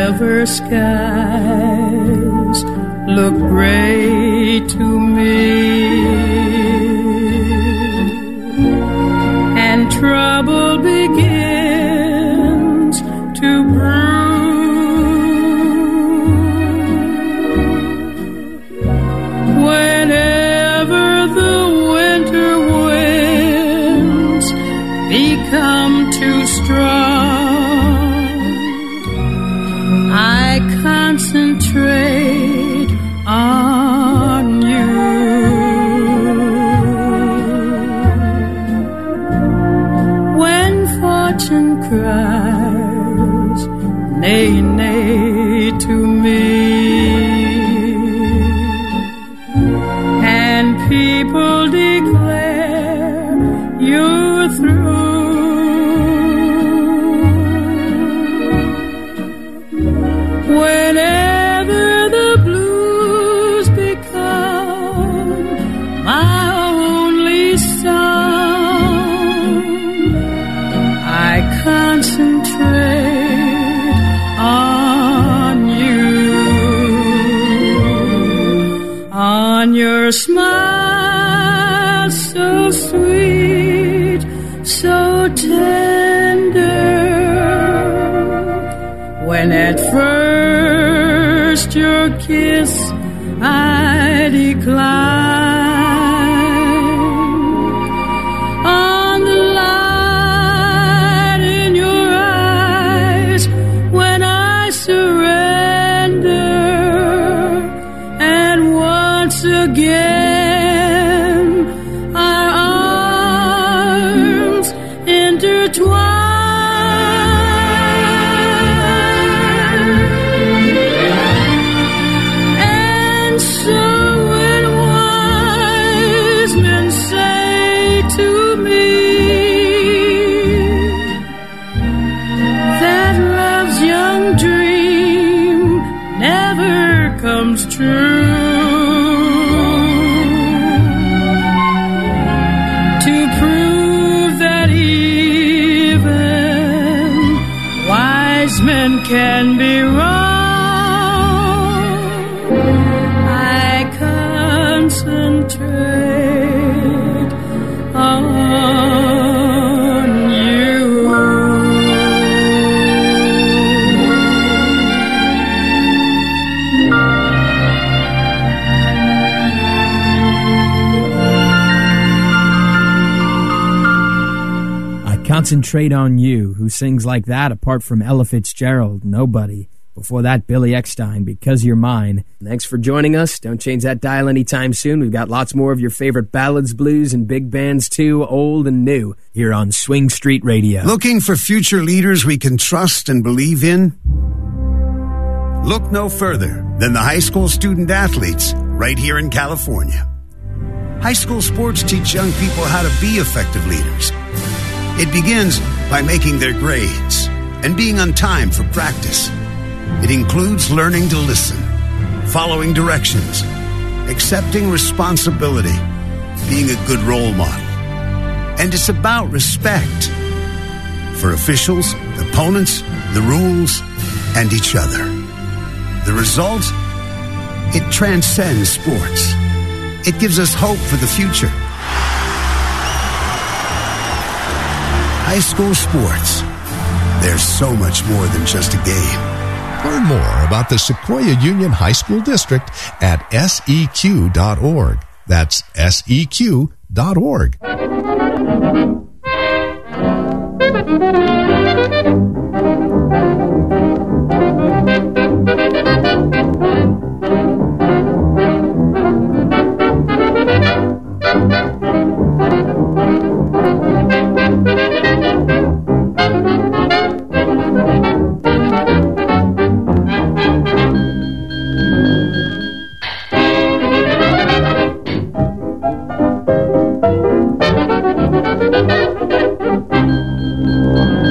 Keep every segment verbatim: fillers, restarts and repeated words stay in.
whenever skies look gray to me and trouble begins to brew, whenever the winter winds become too strong, I concentrate on you. When fortune cries, nay, nay to me, and people declare you're through, whenever the blues become my only song, I concentrate on you, on your smile so sweet, so tender, when at first your kiss I decline, on the light in your eyes when I surrender, and once again our arms intertwine. Comes true, to prove that even wise men can be wrong, I concentrate on you. Concentrate on You. Who sings like that apart from Ella Fitzgerald? Nobody. Before that, Billy Eckstine, Because You're Mine. Thanks for joining us. Don't change that dial anytime soon. We've got lots more of your favorite ballads, blues, and big bands too, old and new, here on Swing Street Radio. Looking for future leaders we can trust and believe in? Look no further than the high school student athletes right here in California. High school sports teach young people how to be effective leaders. It begins by making their grades and being on time for practice. It includes learning to listen, following directions, accepting responsibility, being a good role model. And it's about respect for officials, opponents, the rules, and each other. The result? It transcends sports. It gives us hope for the future. High school sports. There's so much more than just a game. Learn more about the Sequoia Union High School District at S E Q dot org. That's S E Q dot org. Thank you.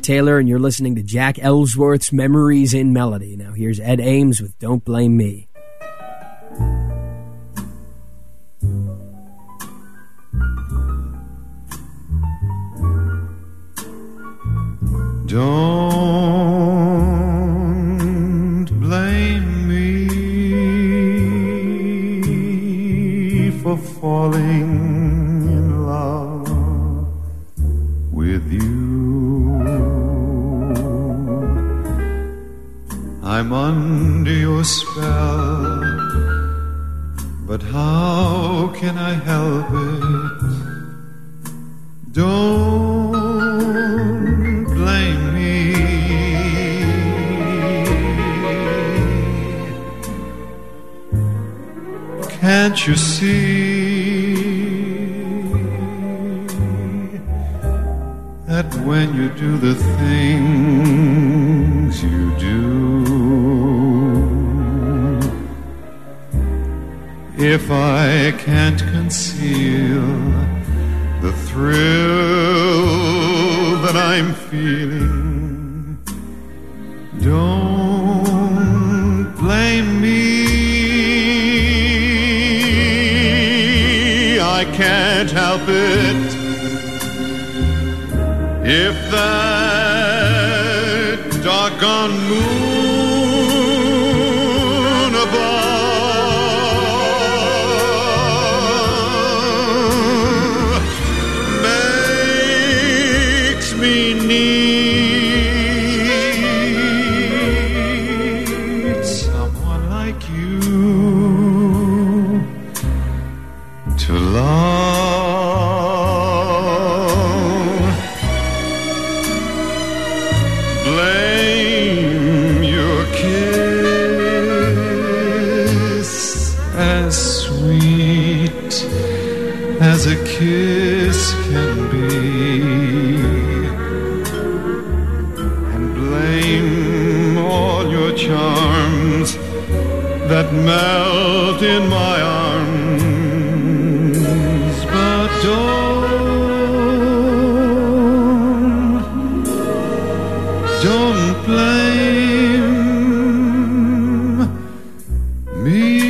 Taylor, and you're listening to Jack Ellsworth's Memories in Melody. Now here's Ed Ames with Don't Blame Me. Don't blame me for falling in love with you. I'm under your spell, but how can I help it? Don't blame me. Can't you see that when you do the things you do, if I can't conceal the thrill that I'm feeling, don't blame me. I can't help it if that doggone moon above makes me need someone like you to love. Blame your kiss, as sweet as a kiss can be, and blame all your charms that melt in my arms, but don't, don't blame me.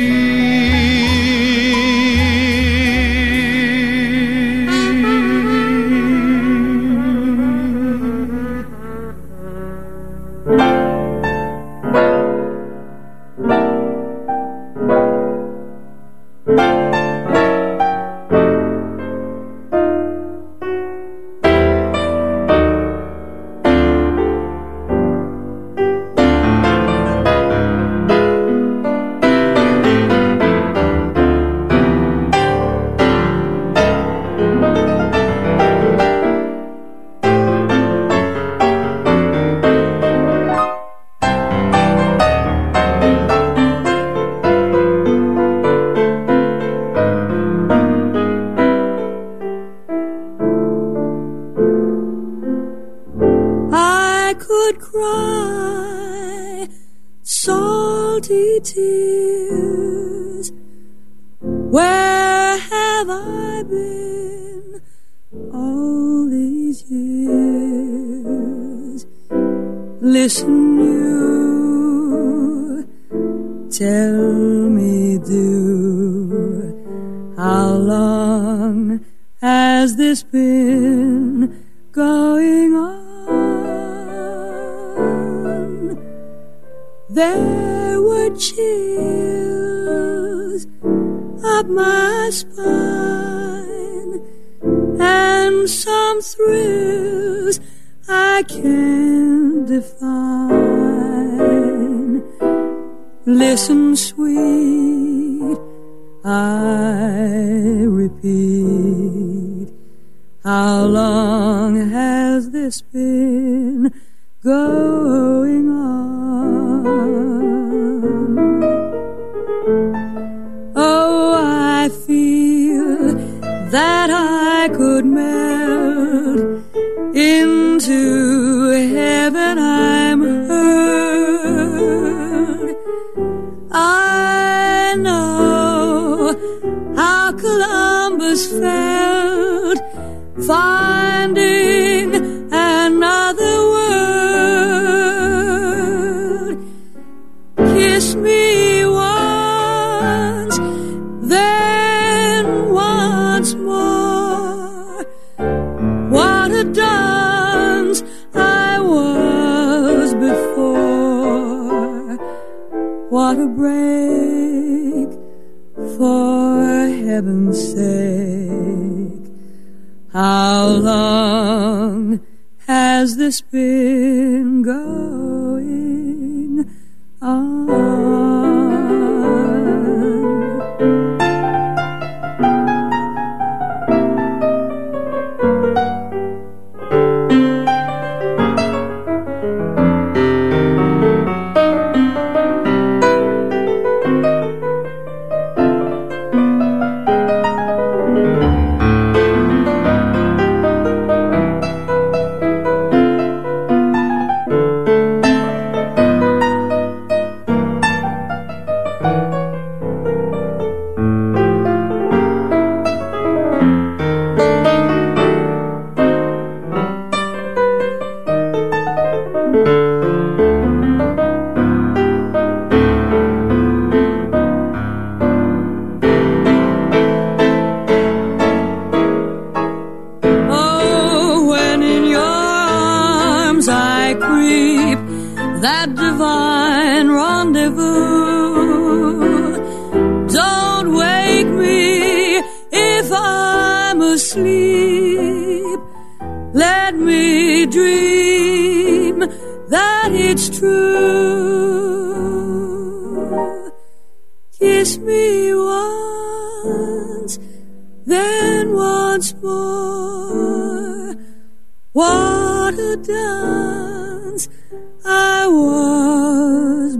Tears, where have I been all these years? Listen, you tell me, do, how long has this been going on? There were chills up my spine and some thrills I can't define. Listen, sweet, I repeat, how long has this been going on? Oh, I feel that I could melt into heaven. I'm hurt. I know how Columbus felt, finding another world. what a break, for heaven's sake. How long has this been going on? That divine rendezvous. Don't wake me if I'm asleep. Let me dream that it's true. Kiss me once, then once more. What a dance I was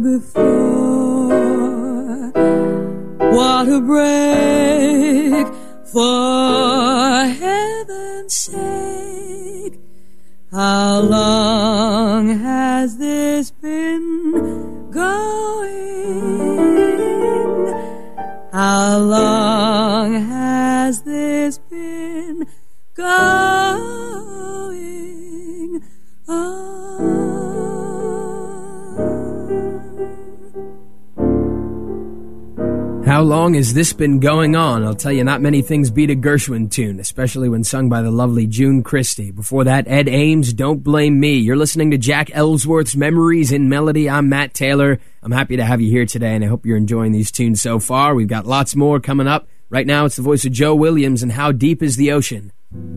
before. What a break, for heaven's sake. How long has this been going? How long has this been going on? How long has this been going on? I'll tell you, not many things beat a Gershwin tune, especially when sung by the lovely June Christie. Before that, Ed Ames, Don't Blame Me. You're listening to Jack Ellsworth's Memories in Melody. I'm Matt Taylor. I'm happy to have you here today, and I hope you're enjoying these tunes so far. We've got lots more coming up. Right now, it's the voice of Joe Williams and How Deep is the Ocean.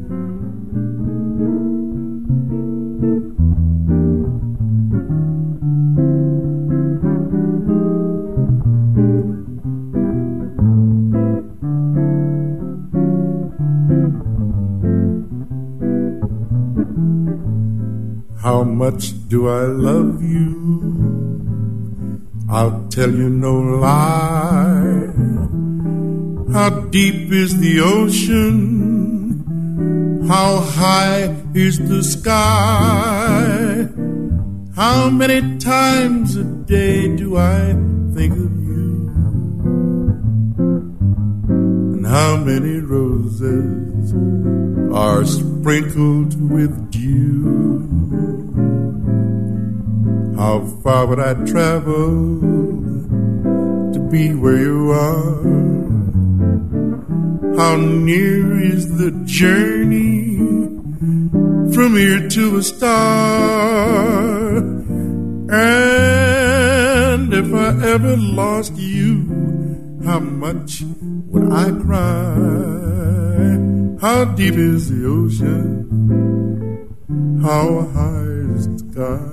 How much do I love you? I'll tell you no lie. How deep is the ocean? How high is the sky? How many times a day do I think of you? And how many roses are sprinkled with dew? How far would I travel to be where you are? How near is the journey from here to a star? And if I ever lost you, how much would I cry? How deep is the ocean? How high is the sky?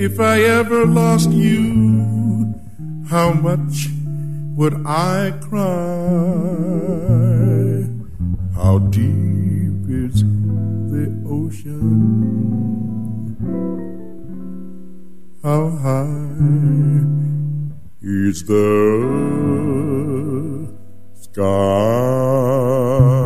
If I ever lost you, how much would I cry? How deep is the ocean? How high is the sky?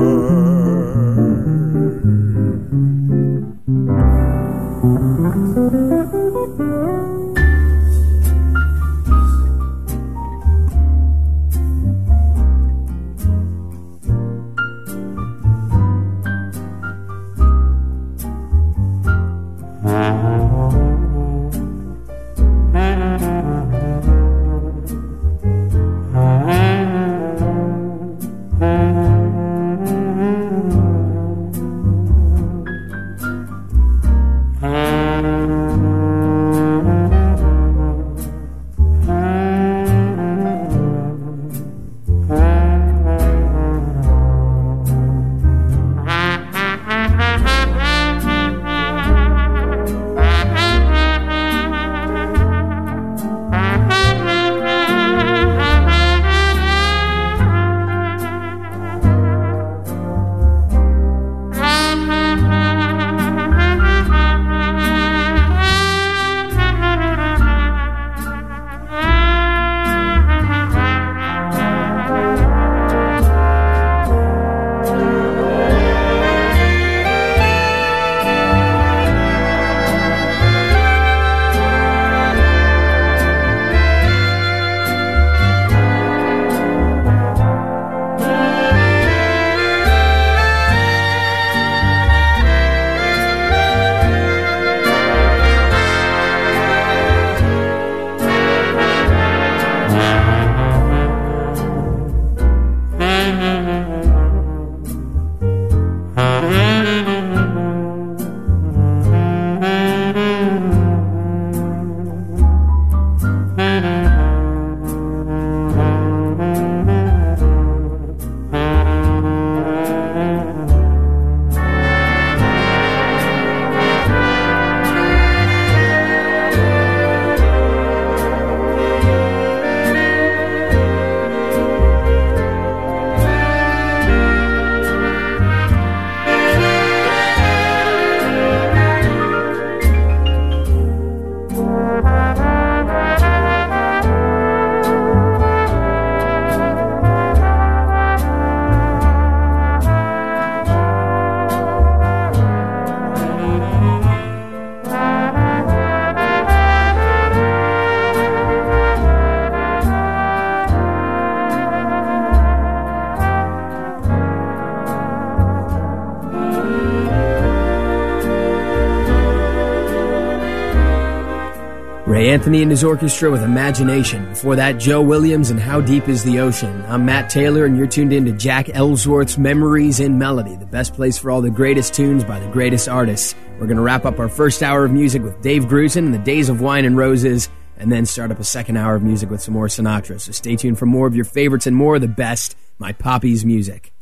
Ray Anthony and his orchestra with Imagination. Before that, Joe Williams and How Deep is the Ocean. I'm Matt Taylor, and you're tuned in to Jack Ellsworth's Memories in Melody, the best place for all the greatest tunes by the greatest artists. We're going to wrap up our first hour of music with Dave Grusin and the Days of Wine and Roses, and then start up a second hour of music with some more Sinatra. So stay tuned for more of your favorites and more of the best, My Poppy's Music.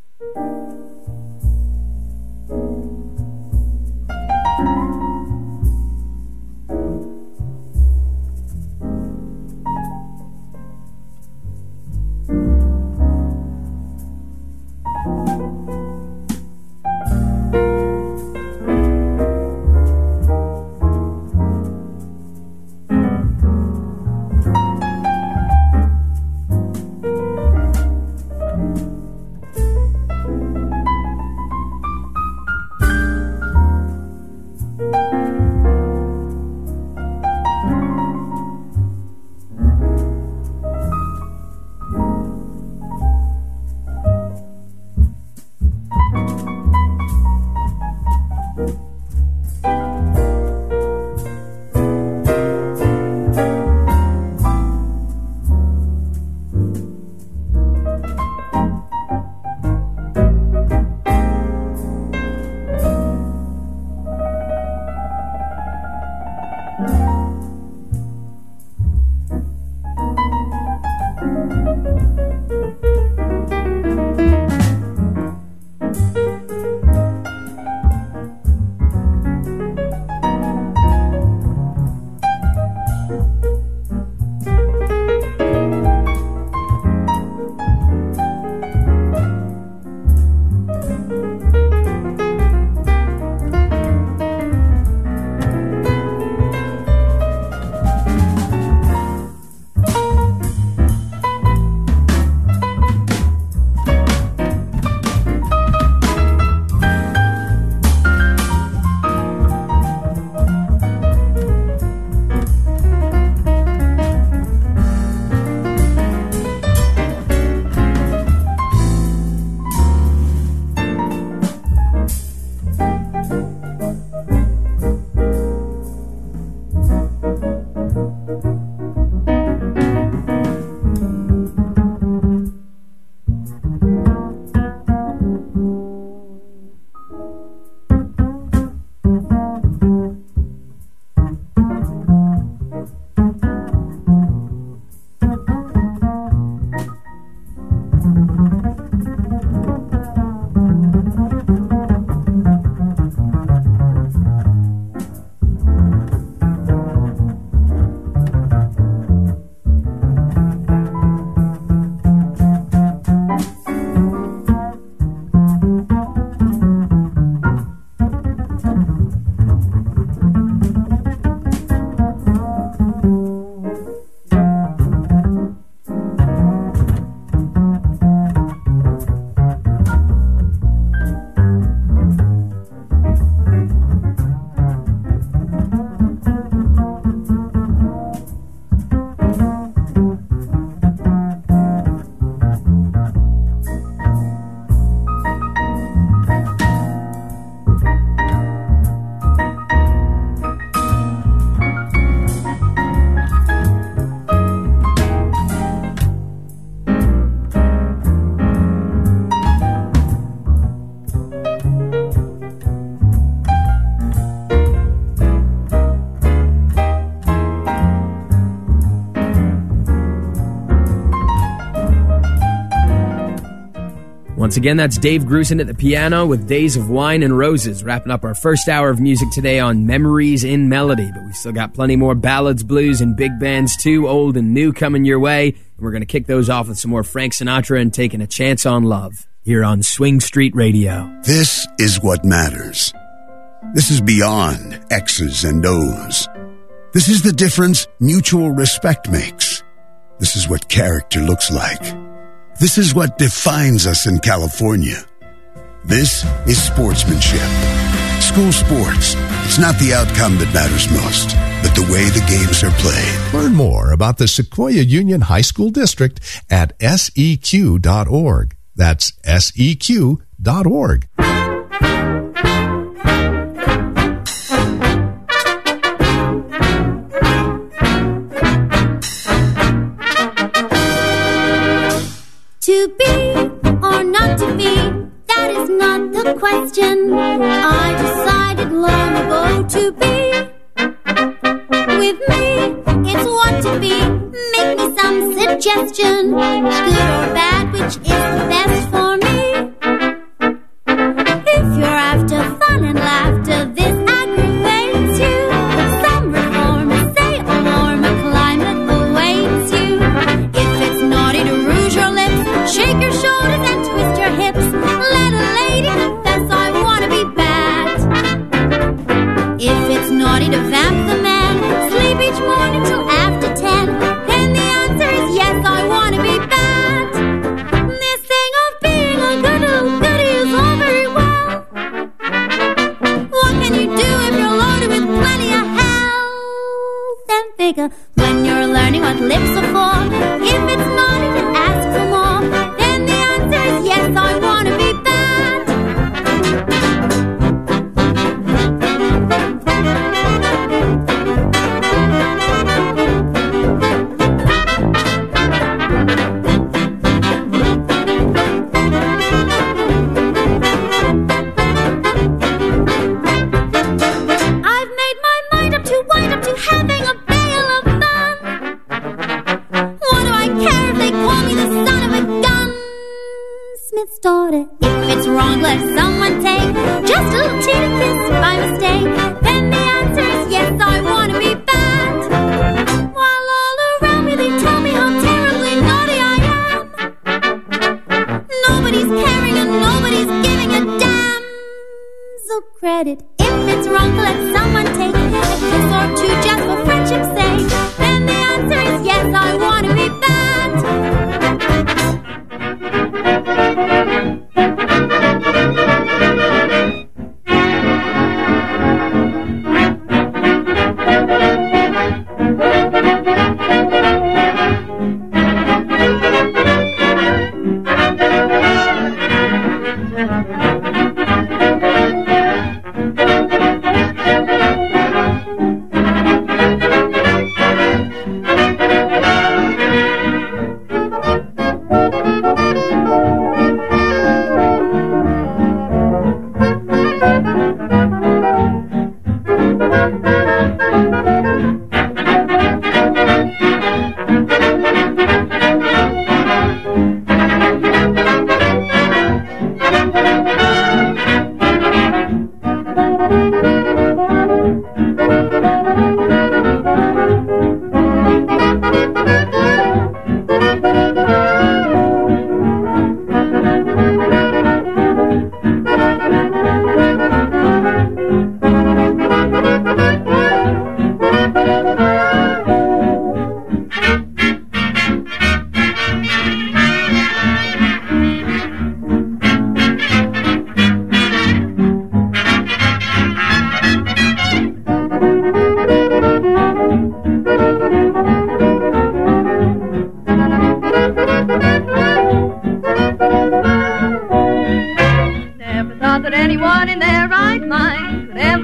Once again, that's Dave Grusin at the piano with Days of Wine and Roses, wrapping up our first hour of music today on Memories in Melody. But we still got plenty more ballads, blues, and big bands too, old and new, coming your way. And we're going to kick those off with some more Frank Sinatra and Taking a Chance on Love here on Swing Street Radio. This is what matters. This is beyond X's and O's. This is the difference mutual respect makes. This is what character looks like. This is what defines us in California. This is sportsmanship. School sports. It's not the outcome that matters most, but the way the games are played. Learn more about the Sequoia Union High School District at S E Q dot org. That's S E Q dot org. To be or not to be, that is not the question. I decided long ago to be. With me, it's what to be. Make me some suggestion, good or bad, which is the best for me. If you're after fun and laughter, this aggravates you. Some reform, say a warmer climate awaits you. If it's naughty to rouge your lips, shake your shoulders and twist your hips. Let a lady confess I want to be bad. If it's naughty to vamp the man, sleep each morning till after ten, then the answer is yes, I want to be bad. This thing of being a good little goody is all very well. What can you do if you're loaded with plenty of hell? Then figure when you're learning what lips are for, if it's naughty to ask for more, then the answer is yes, I want to be bad. I've made my mind up to wind up to having a bale of fun. What do I care if they call me the son of a gunsmith's daughter? If it's wrong, let someone take just a little teeny kiss by mistake. Then the answer is yes, I want to be bad. While all around me they tell me how terribly naughty I am. Nobody's caring and nobody's giving a damn. So credit. If it's wrong, let someone take a kiss or two just for friendship's sake. Then the answer is yes, I want to be bad.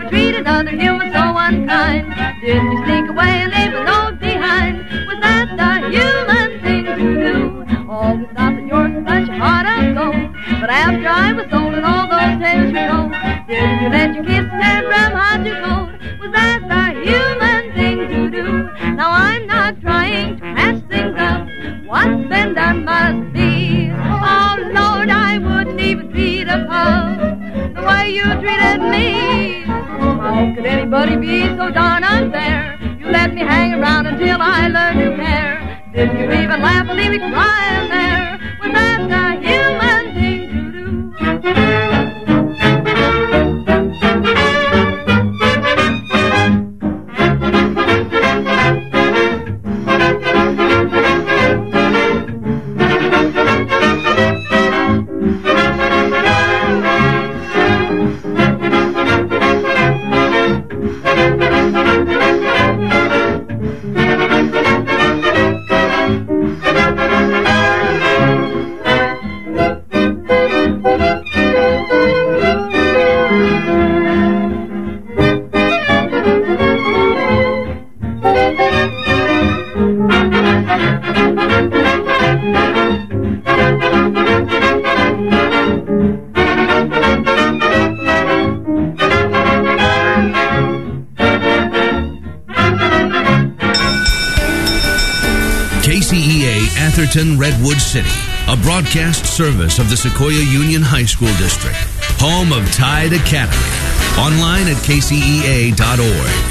ever treat another human so unkind? Didn't you sneak away and leave a note behind? Was that the human thing to do? Always thought that yours was such a heart of gold, but after I was sold and all those tales were told, didn't you let your kiss turn from hot to cold? Was that the human thing to do? Now I'm not trying to patch things up. What's been there must be. Oh Lord, I wouldn't even feed a pug the way you treated me. How could anybody be so darn unfair? You let me hang around until I learned to care. Didn't you even laugh and leave me crying there? Was that the human thing to do? Redwood City, a broadcast service of the Sequoia Union High School District, home of Tide Academy. Online at K C E A dot org.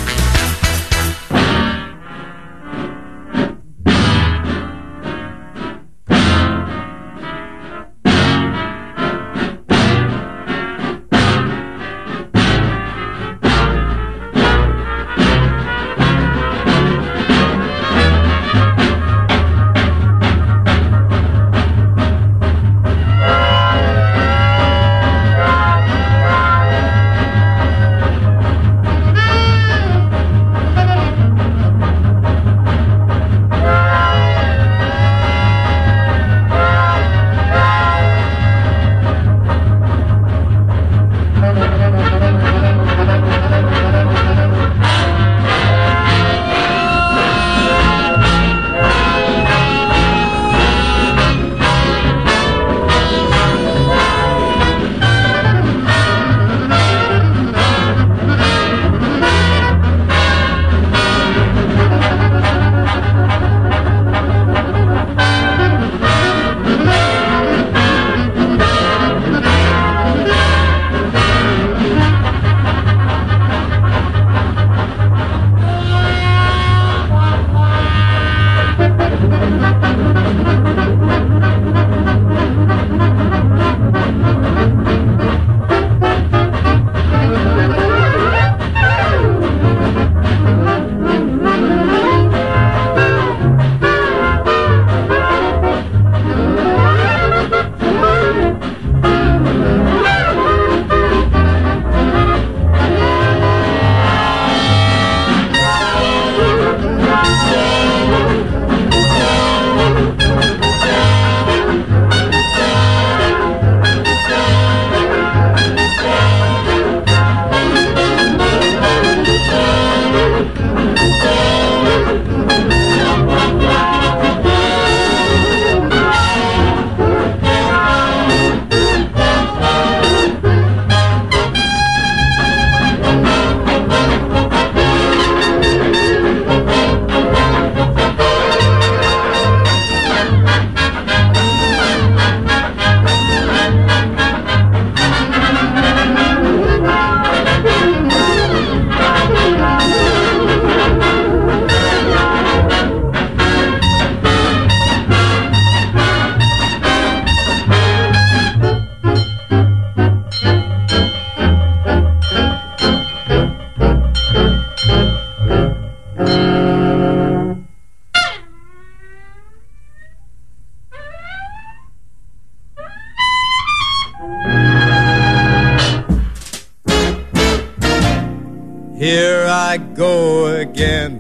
Here I go again.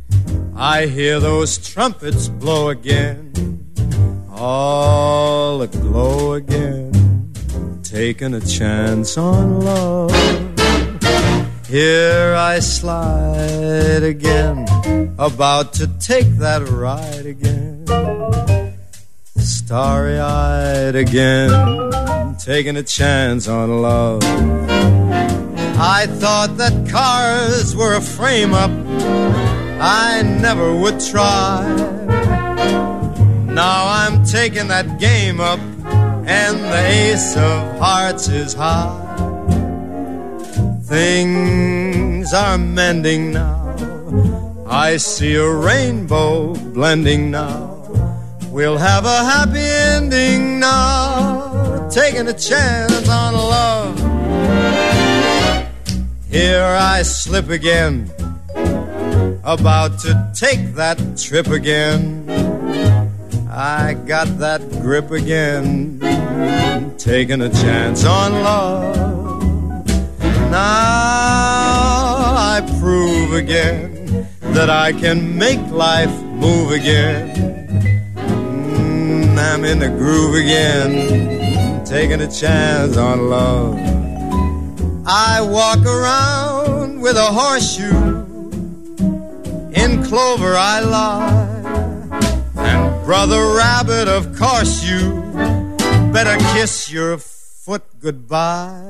I hear those trumpets blow again. All aglow again. Taking a chance on love. Here I slide again, about to take that ride again, starry-eyed again, taking a chance on love. I thought that cars were a frame-up I never would try. Now I'm taking that game up, and the ace of hearts is high. Things are mending now, I see a rainbow blending now. We'll have a happy ending now, taking a chance on love. Here I slip again, about to take that trip again. I got that grip again, taking a chance on love. Now I prove again that I can make life move again. Mm, I'm in the groove again, taking a chance on love. I walk around with a horseshoe, in clover I lie, and Brother Rabbit, of course you better kiss your foot goodbye.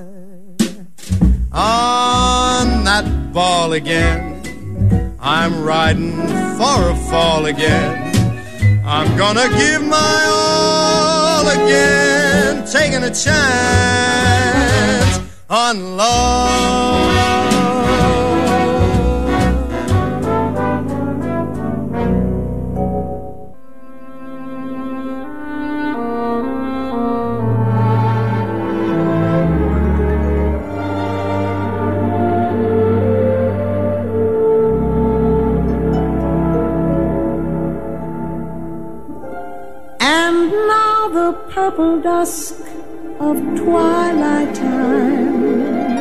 On that ball again, I'm riding for a fall again. I'm gonna give my all again, taking a chance on love. Purple dusk of twilight time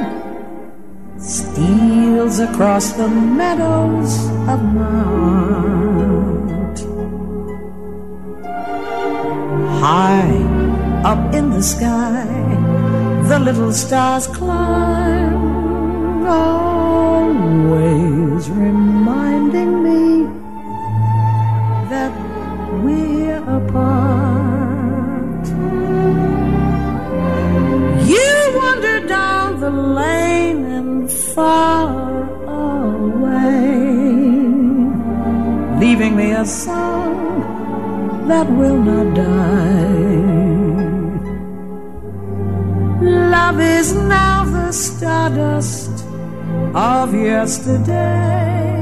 steals across the meadows of my heart. High up in the sky, the little stars climb, always reminding me that we're apart. You wander down the lane and far away, leaving me a song that will not die. Love is now the stardust of yesterday,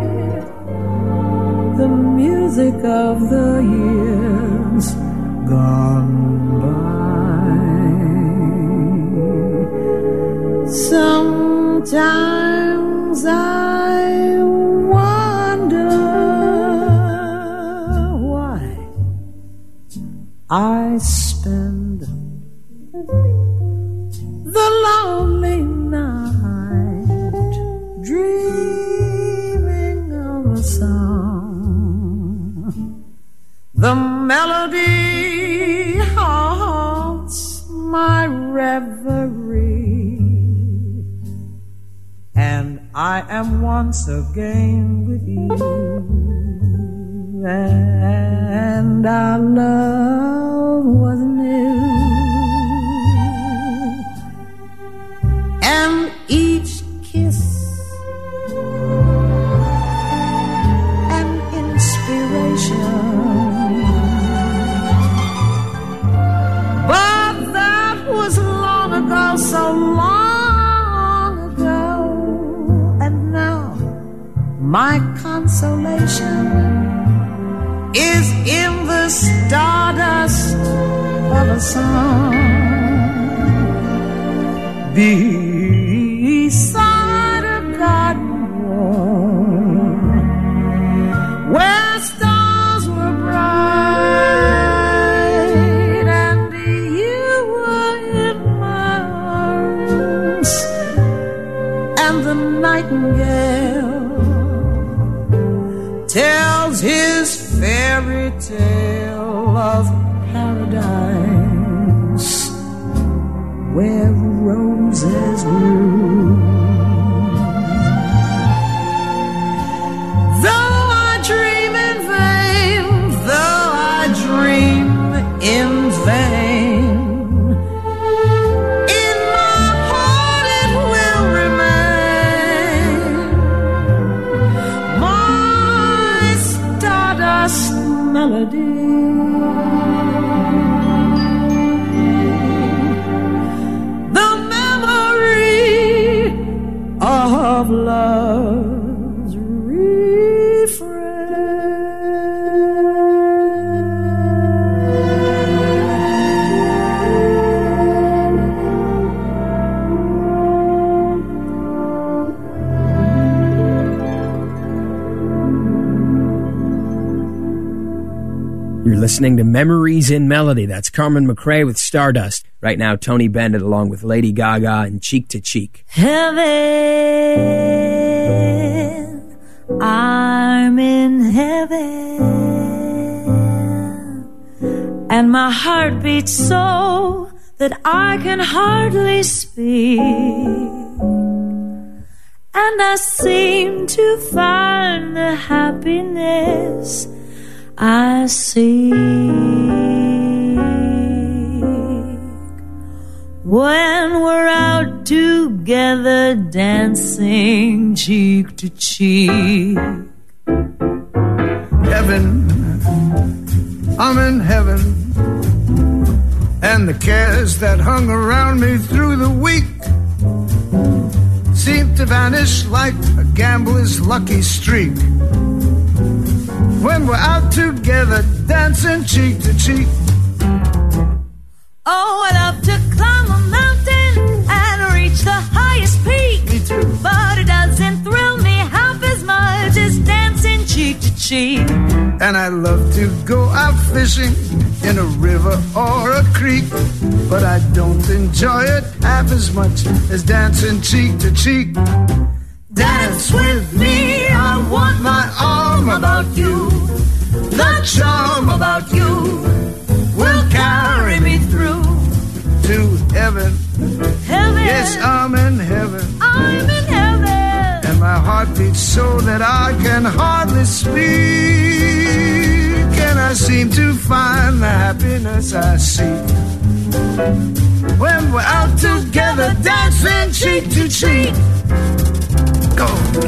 the music of the years gone by. Sometimes I wonder why I spend the lonely night dreaming of a song. The melody haunts my reverie, and I am once again with you, and our love was new, and each kiss an inspiration. But that was long ago, so long ago, and now my consolation is in the stardust of a song beside a garden wall where stars were bright and you were in my arms, and the nightingale tells his fairy tale of paradise where roses grew. of love's refrain. You're listening to Memories in Melody. That's Carmen McRae with Stardust. Right now, Tony Bennett along with Lady Gaga and Cheek to Cheek. Heaven, I'm in heaven, and my heart beats so that I can hardly speak, and I seem to find the happiness I seek when we're out together dancing cheek to cheek. Heaven, I'm in heaven, and the cares that hung around me through the week seem to vanish like a gambler's lucky streak when we're out together dancing cheek to cheek. Oh, I love to climb a mountain and reach the highest peak. Me too. But it doesn't thrill me half as much as dancing cheek to cheek. And I love to go out fishing in a river or a creek, but I don't enjoy it half as much as dancing cheek to cheek. Dance with me, I want my arm about you. The charm about you will carry me through to heaven. Heaven, yes, I'm in heaven. I'm in heaven, and my heart beats so that I can hardly speak, and I seem to find the happiness I seek when we're out together dancing cheek to cheek. Go.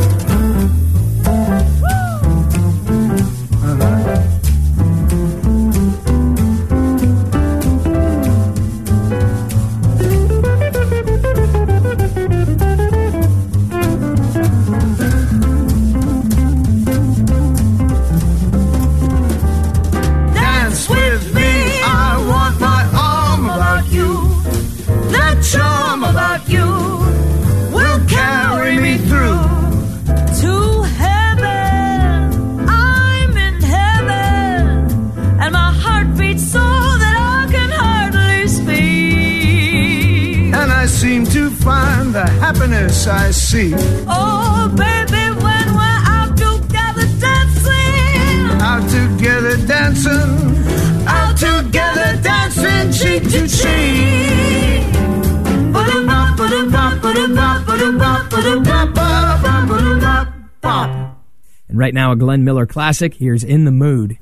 Dance with me, I want my arm about you. The charm about you will carry me through to heaven. I'm in heaven, and my heart beats so that I can hardly speak, and I seem to find the happiness I seek. Oh, baby, when we're out together dancing, out together dancing, out together dancing cheek to cheek. And right now, a Glenn Miller classic. Here's In the Mood.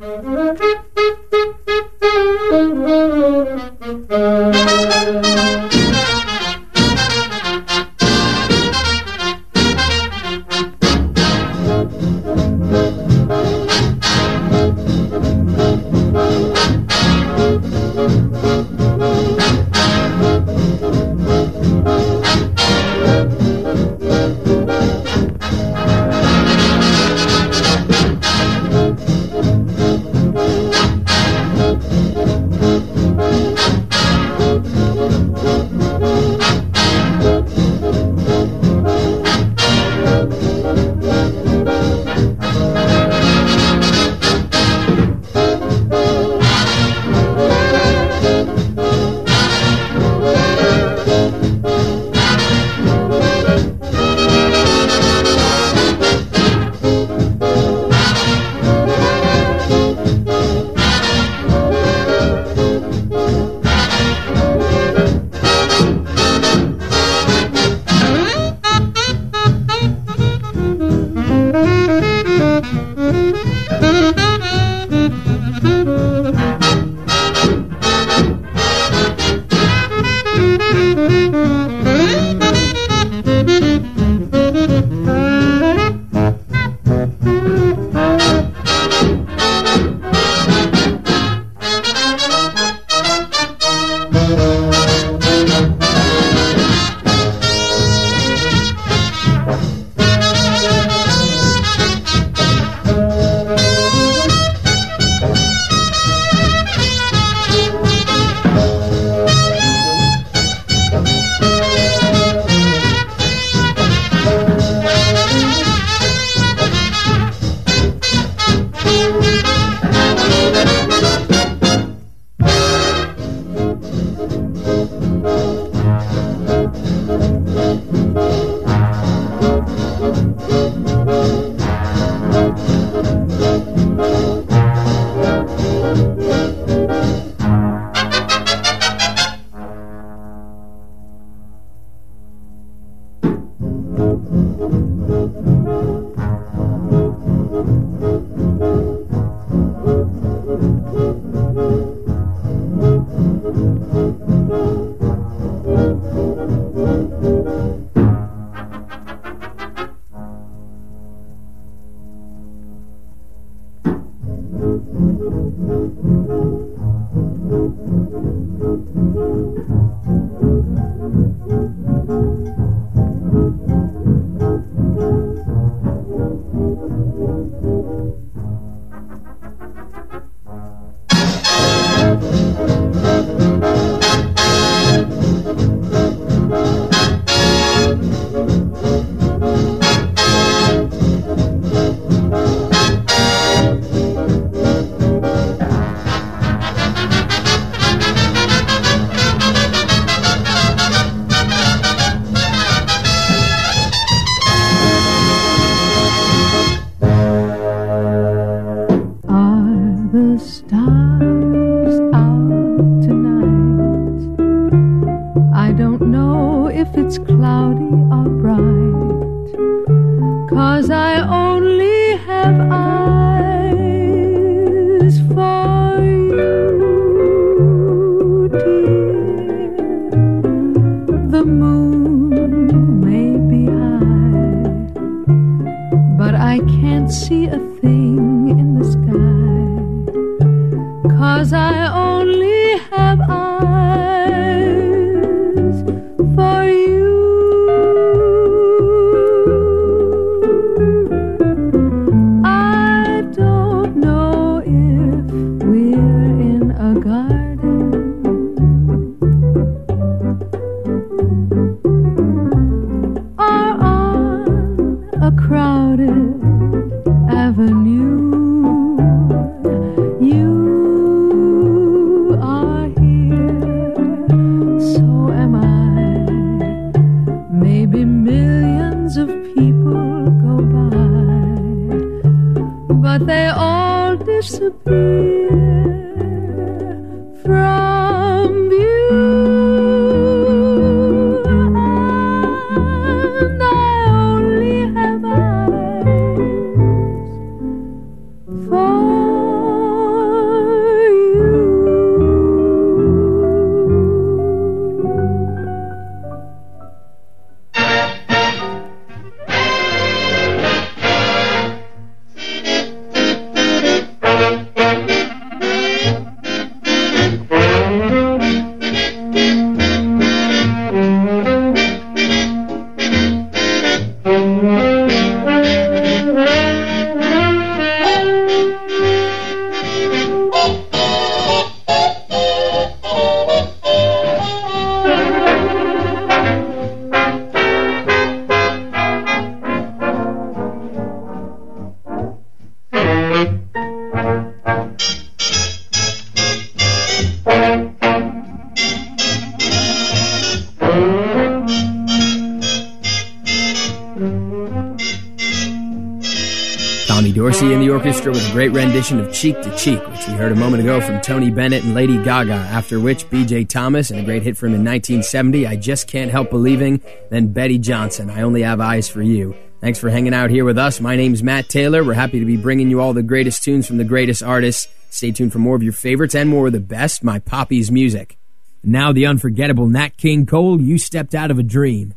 Dorsey and the orchestra with a great rendition of Cheek to Cheek, which we heard a moment ago from Tony Bennett and Lady Gaga, after which B J Thomas and a great hit from him in nineteen seventy, I Just Can't Help Believing, then Betty Johnson, I Only Have Eyes for You. Thanks for hanging out here with us. My name's Matt Taylor. We're happy to be bringing you all the greatest tunes from the greatest artists. Stay tuned for more of your favorites and more of the best, my Poppy's music. Now the unforgettable Nat King Cole, You Stepped Out of a Dream.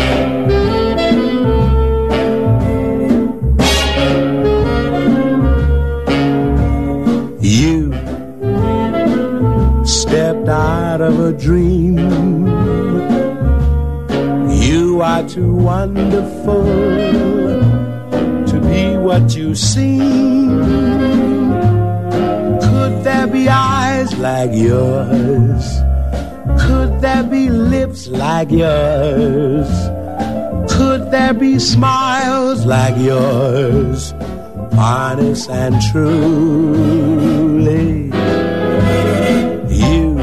You stepped out of a dream. You are too wonderful to be what you seem. Could there be eyes like yours? Could there be lips like yours? Could there be smiles like yours? Honest and truly, you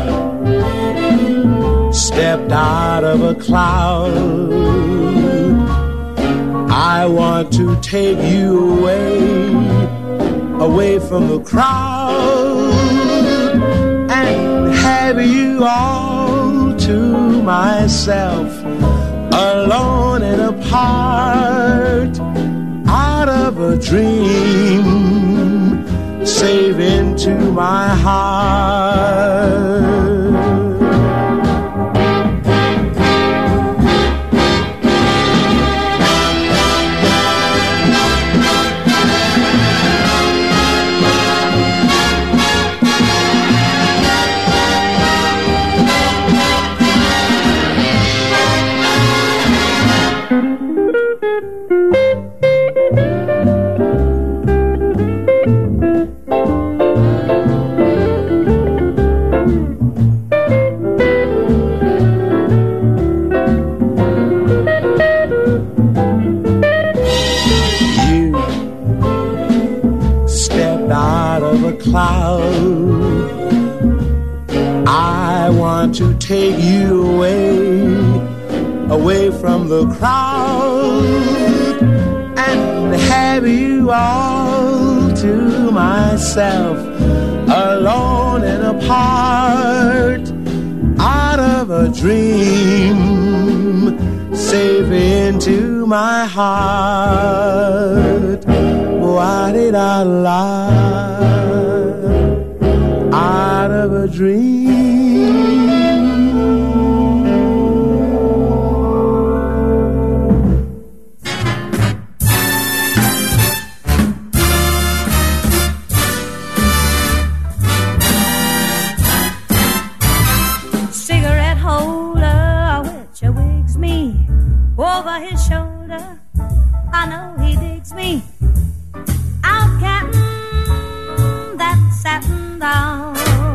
stepped out of a cloud. I want to take you away, away from the crowd, and have you all to myself, alone and apart. a dream save into my heart. I want to take you away, away from the crowd, and have you all to myself, alone and apart, out of a dream, safe into my heart. Why did I lie? Out of a dream. Cigarette holder, which wigs me over his shoulder. I know he digs me. Out cattin' that satin down.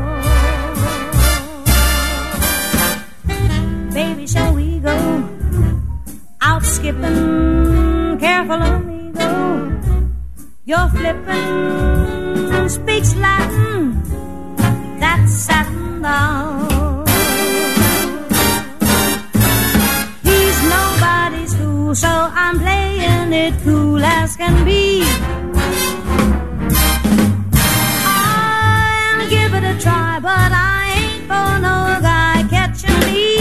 Baby, shall we go out skipping? Careful on me go. You're flipping, speaks Latin, that satin down. He's nobody's fool, so I'm playing it cool as can be. I'll give it a try, but I ain't for no guy catching me.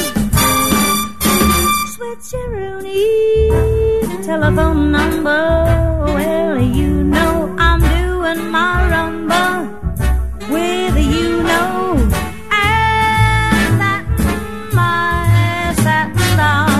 Switcheroonie, telephone number. Well, you know I'm doing my rumba with you know, and that my satin down.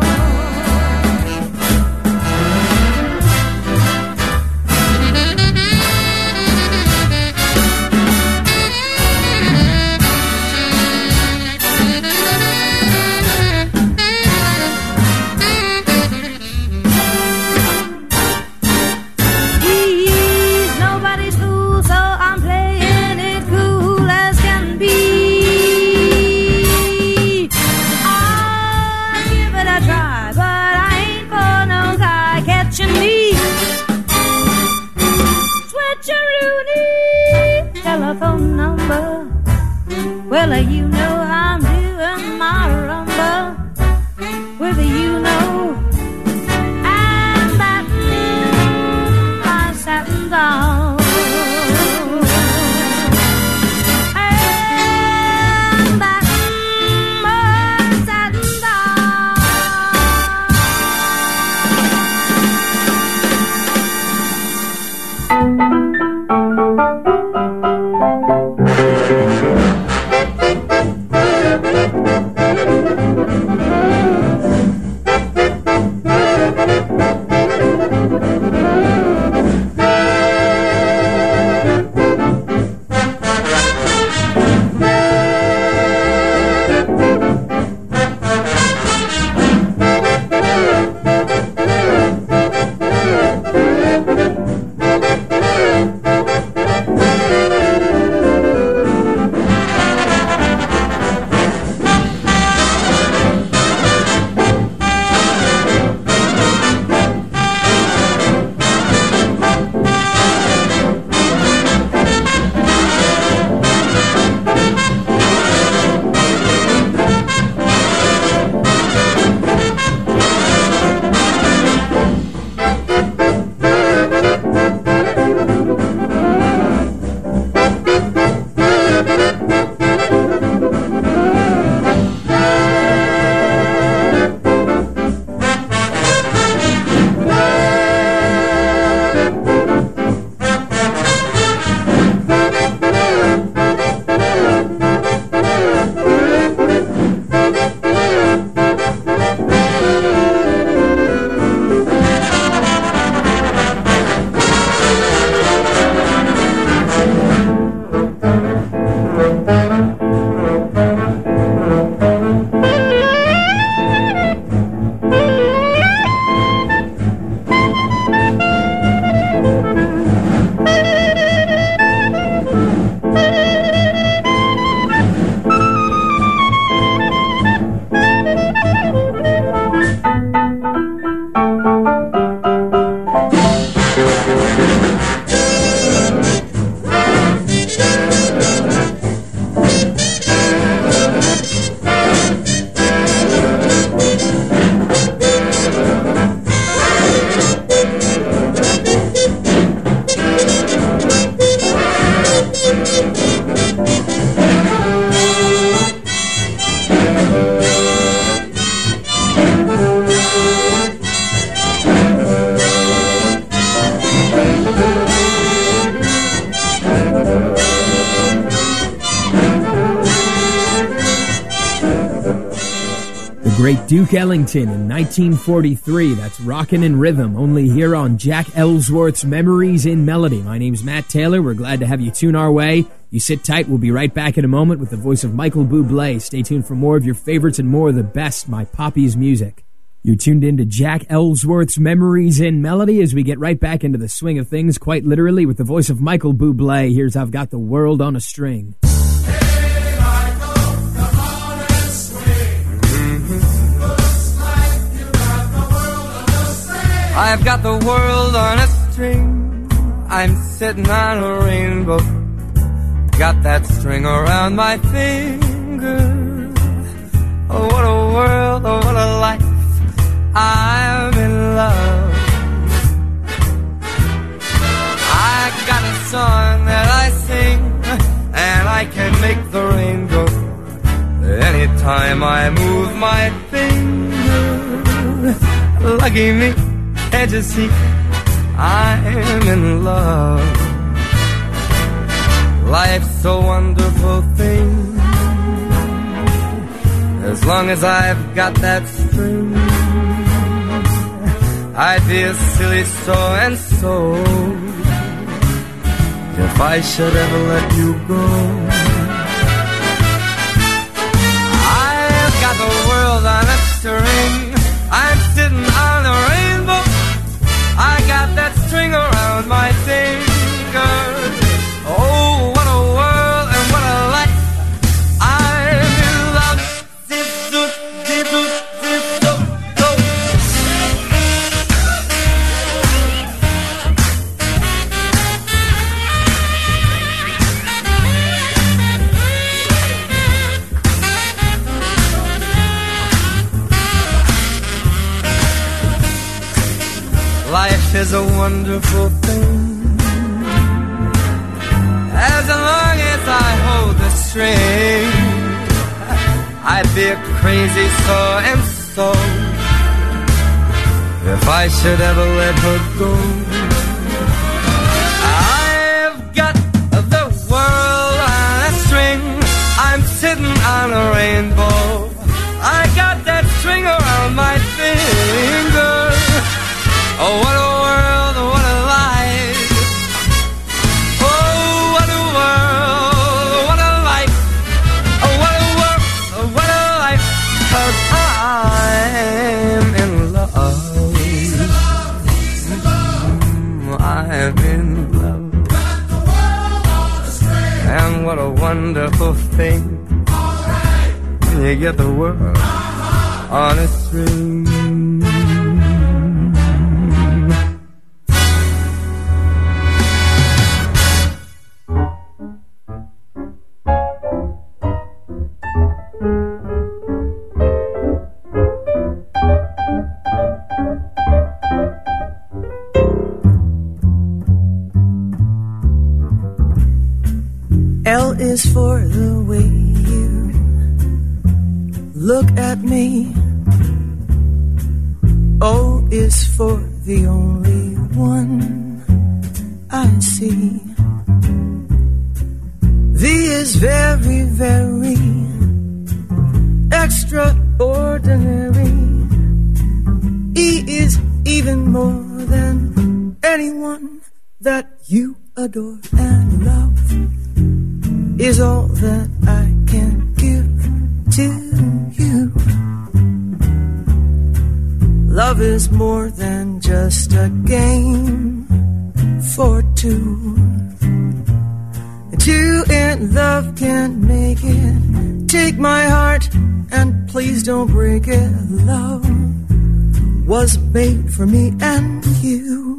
Telephone number. Well, you know I'm doing my rumba with you know, and that my satin down, and that my satin down. great Duke Ellington in nineteen forty-three. That's Rockin' in Rhythm, only here on Jack Ellsworth's Memories in Melody. My name's Matt Taylor. We're glad to have you tune our way. You sit tight. We'll be right back in a moment with the voice of Michael Bublé. Stay tuned for more of your favorites and more of the best My Poppy's music. You're tuned in to Jack Ellsworth's Memories in Melody as we get right back into the swing of things, quite literally, with the voice of Michael Bublé. Here's I've Got the World on a String. I've got the world on a string. I'm sitting on a rainbow. Got that string around my finger. Oh, what a world, oh, what a life. I'm in love. I got a song that I sing, and I can make the rain go anytime I move my finger. Lucky me. Can't you see, I'm in love. Life's a wonderful thing. As long as I've got that string, I'd be a silly so-and-so if I should ever let you go. I've got the world on a string. I'm sitting on a rainbow. I got that string around my finger. Oh, what a world and what a life. I'm in love. Zip-zoop, zip-zoop, zip-zoop, zoop. Life is a wonderful thing. As long as I hold the string, I'd be a crazy so-and-so if I should ever let her go. I've got the world on a string. I'm sitting on a rainbow. I got that string around my finger. Oh, what a world, what a life. Oh, what a world, what a life. Oh, what a world, what a life. 'Cause I'm in love. Mm, I'm in love. And what a wonderful thing when you get the world on a string. L is for the way you look at me. O is for the only one I see. V is very, very extraordinary. E is even more than anyone that you adore, and love is all that I can give to you. Love is more than just a game for two. Two in love can't make it. Take my heart and please don't break it. Love was made for me and you.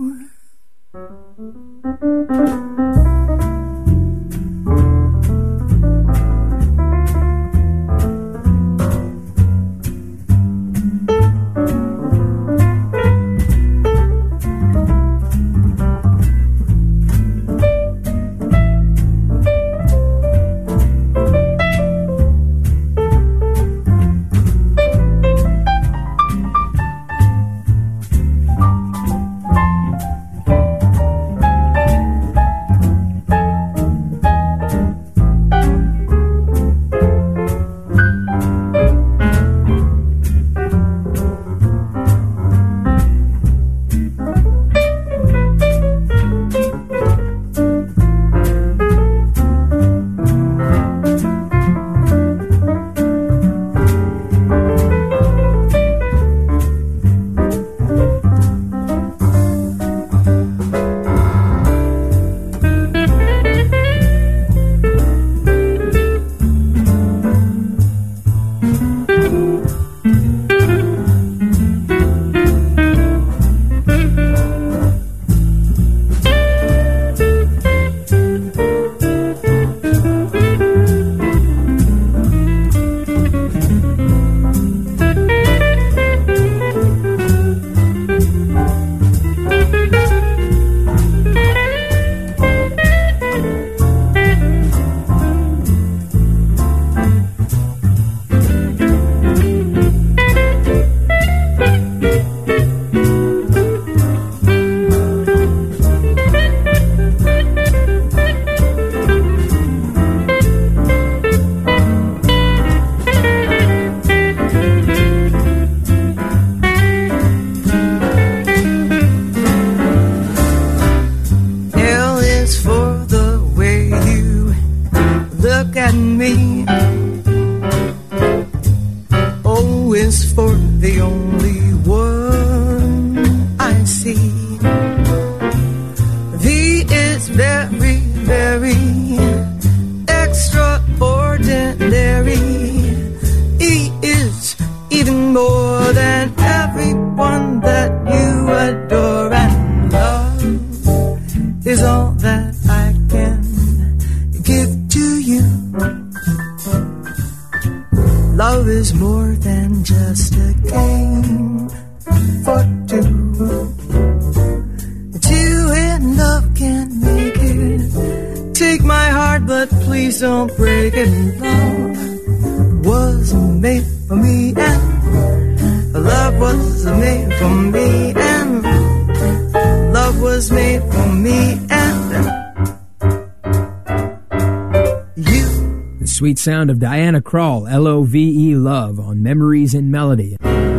Take my heart, but please don't break it. Love was made for me, and love was made for me, and love was made for me, and you. The sweet sound of Diana Krall, L O V E Love, on Memories in Melody.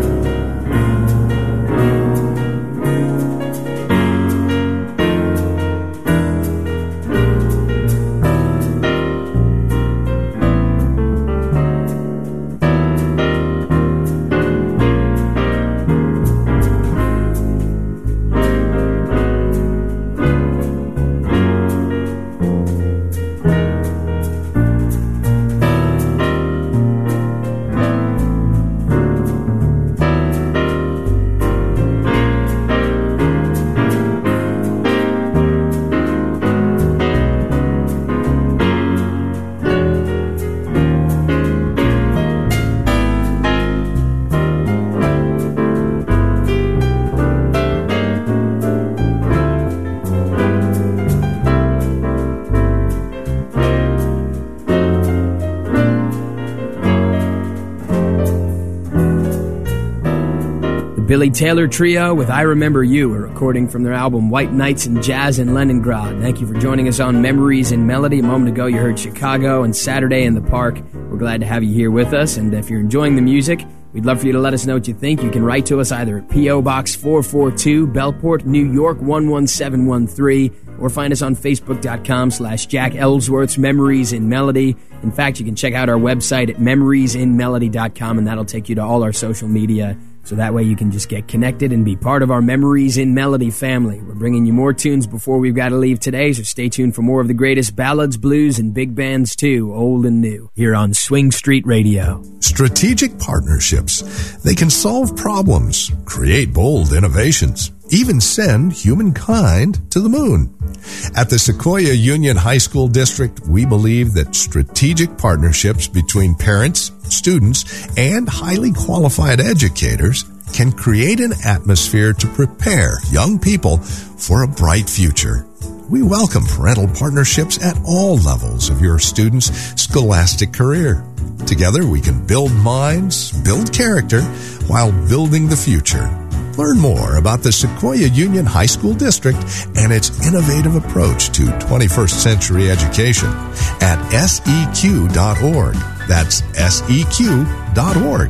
Billy Taylor Trio with I Remember You, a recording from their album White Nights in Jazz in Leningrad. Thank you for joining us on Memories in Melody. A moment ago you heard Chicago and Saturday in the Park. We're glad to have you here with us, and if you're enjoying the music, we'd love for you to let us know what you think. You can write to us either at P O. Box four forty-two, Bellport, New York one one seven one three, or find us on Facebook.com slash Jack Ellsworth's Memories in Melody. In fact, you can check out our website at memories in melody dot com, and that'll take you to all our social media. So that way you can just get connected and be part of our Memories in Melody family. We're bringing you more tunes before we've got to leave today, so stay tuned for more of the greatest ballads, blues, and big bands too, old and new, here on Swing Street Radio. Strategic partnerships. They can solve problems, create bold innovations, even send humankind to the moon. At the Sequoia Union High School District, we believe that strategic partnerships between parents, students, and highly qualified educators can create an atmosphere to prepare young people for a bright future. We welcome parental partnerships at all levels of your student's scholastic career. Together, we can build minds, build character, while building the future. Learn more about the Sequoia Union High School District and its innovative approach to twenty-first century education at S E Q dot org. That's S E Q dot org.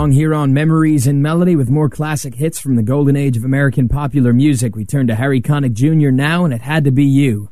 along here on Memories and Melody with more classic hits from the golden age of American popular music. We turn to Harry Connick Junior now, and It Had to Be You.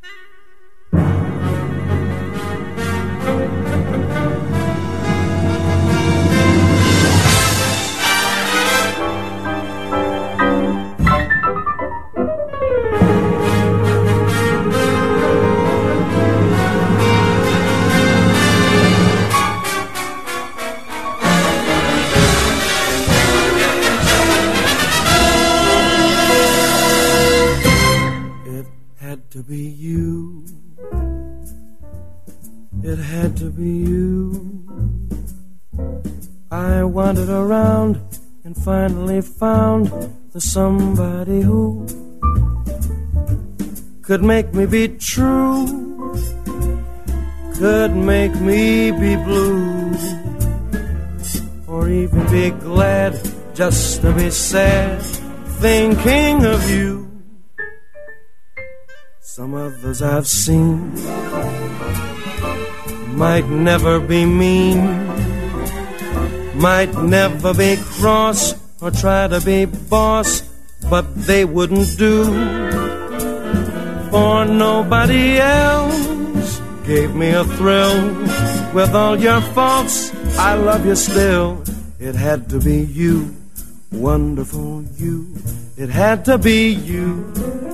To be you, it had to be you. I wandered around and finally found the somebody who could make me be true, could make me be blue, or even be glad just to be sad, thinking of you. Some others I've seen might never be mean, might never be cross or try to be boss, but they wouldn't do. For nobody else gave me a thrill. With all your faults, I love you still. It had to be you, wonderful you. It had to be you.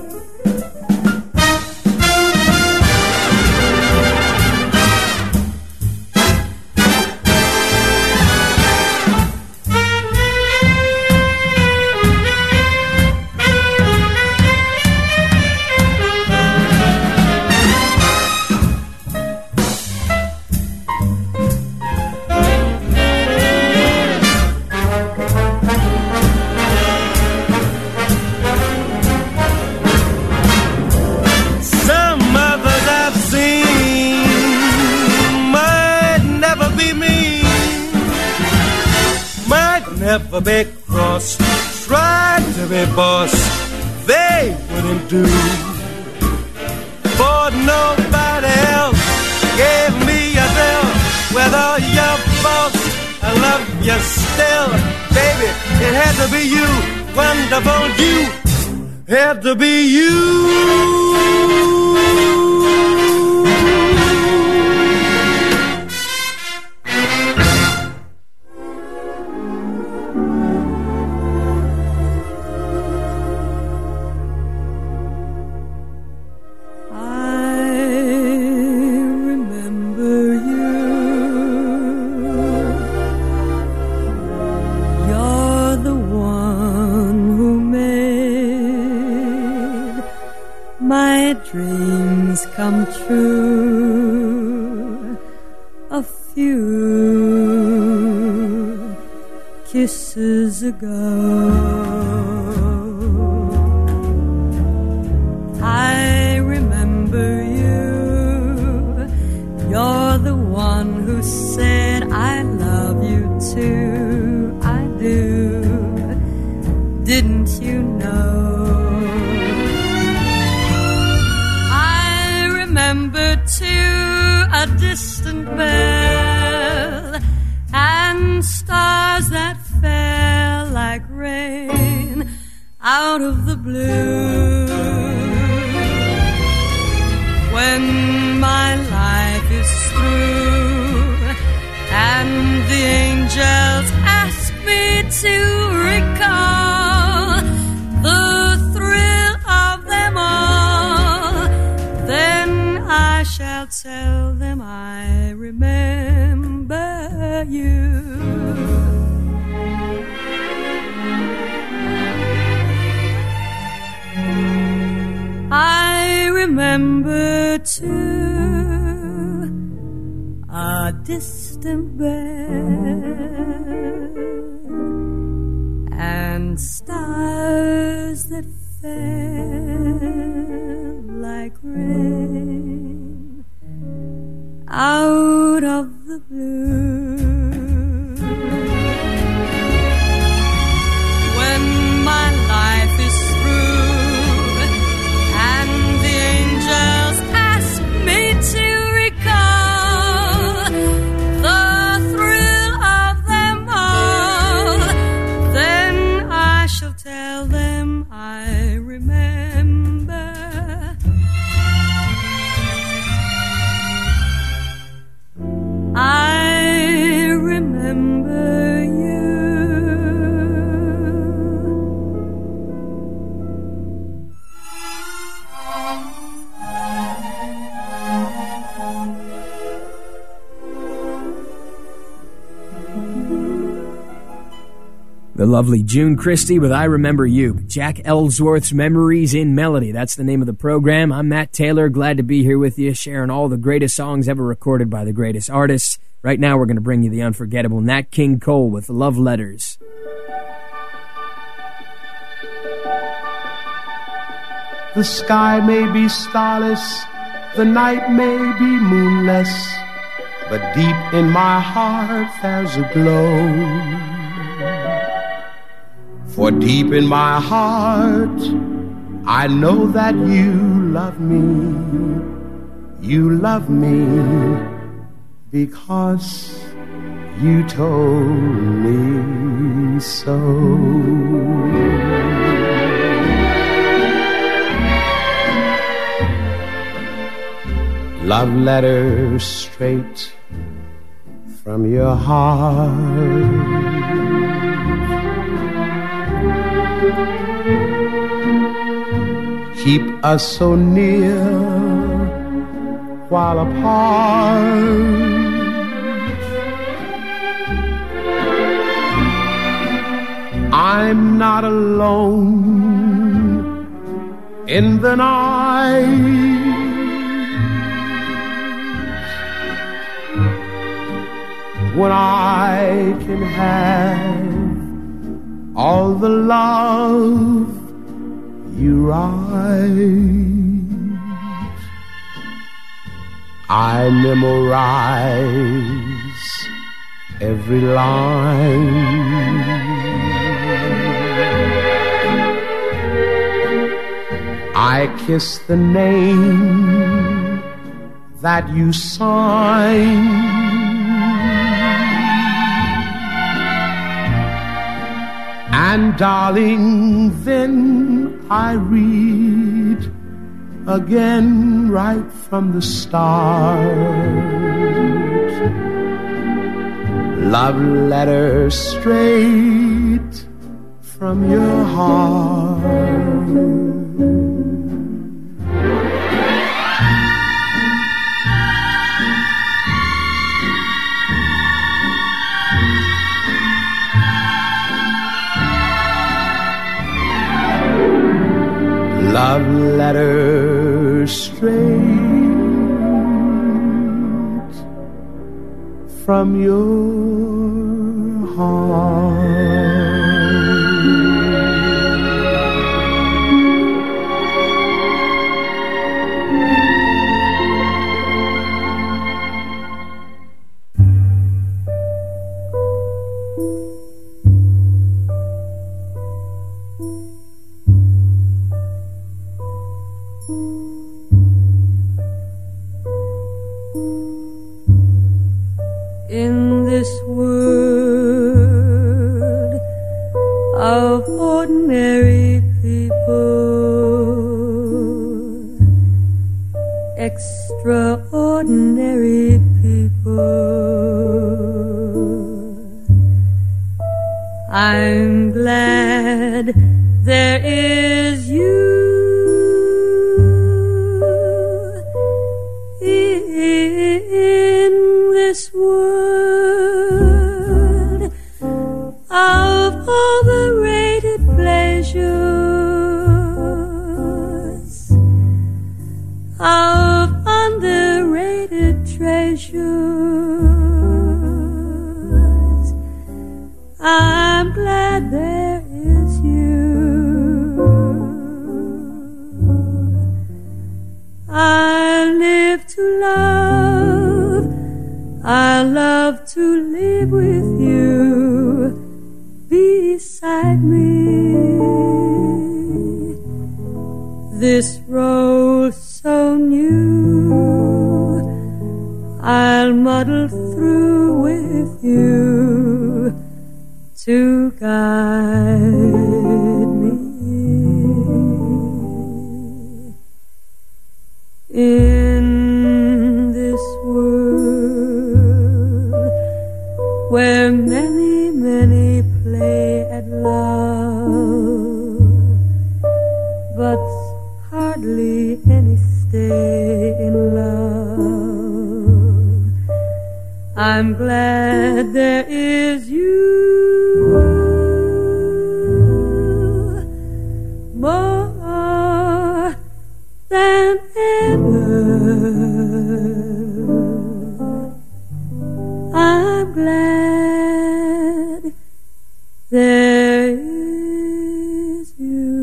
Never be cross, tried to be boss, they wouldn't do. For nobody else gave me a bill. With all your faults, I love you still. Baby, it had to be you, wonderful you, had to be you. Dreams come true. A few kisses ago, I remember you. You're the one who said I love you too. I do. Didn't you know? Remember too a distant bell and stars that fell like rain out of the blue. When my life is through and the angels ask me to recall the thrill of them all, then I shall tell them I remember you. I remember too a distant bell and stars that fell like rain out of the blue. When my life is through and the angels ask me to recall the thrill of them all, The lovely June Christie with I Remember You. Jack Ellsworth's Memories in Melody. That's the name of the program. I'm Matt Taylor. Glad to be here with you, sharing all the greatest songs ever recorded by the greatest artists. Right now, we're going to bring you the unforgettable Nat King Cole with Love Letters. The sky may be starless, the night may be moonless, but deep in my heart there's a glow. For deep in my heart, I know that you love me. You love me because you told me so. Love letters straight from your heart. Keep us so near while apart. I'm not alone in the night. When I can have all the love you write, I memorize every line. I kiss the name that you sign. And darling, then I read again right from the start. Love letters straight from your heart. Love letters straight from your heart. In this world of ordinary people, extraordinary people, I'm glad there is you in this world of overrated pleasures, of underrated treasures. I'm glad there is you. I live to love, I love to live with you beside me. This role so new, I'll muddle through with you to guide me. In this world where many, many play at love, but hardly any stay in love, I'm glad there is you I'm glad there is you.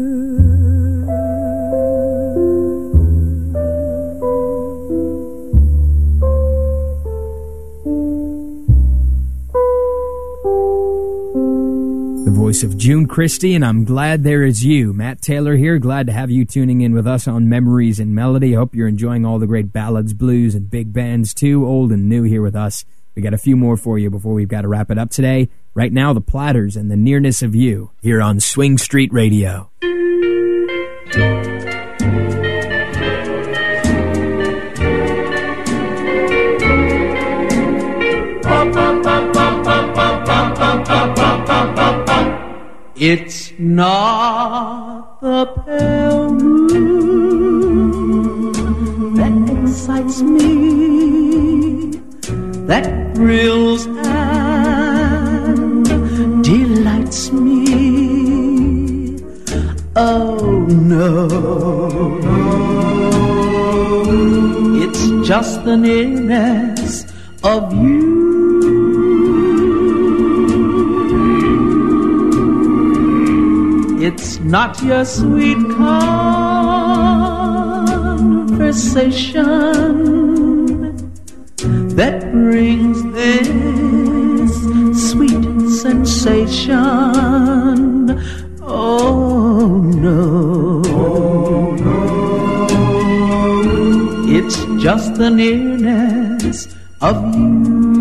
The voice of June Christie, and I'm glad there is you. Matt Taylor here, glad to have you tuning in with us on Memories in Melody. Hope you're enjoying all the great ballads, blues, and big bands too, old and new here with us. We got a few more for you before we've got to wrap it up today. Right now, the Platters and The Nearness of You here on Swing Street Radio. It's not the pale moon that excites me, that thrills and delights me. Oh no, it's just the nearness of you. It's not your sweet conversation that brings this sweet sensation. Oh no, oh, no. It's just the nearness of you.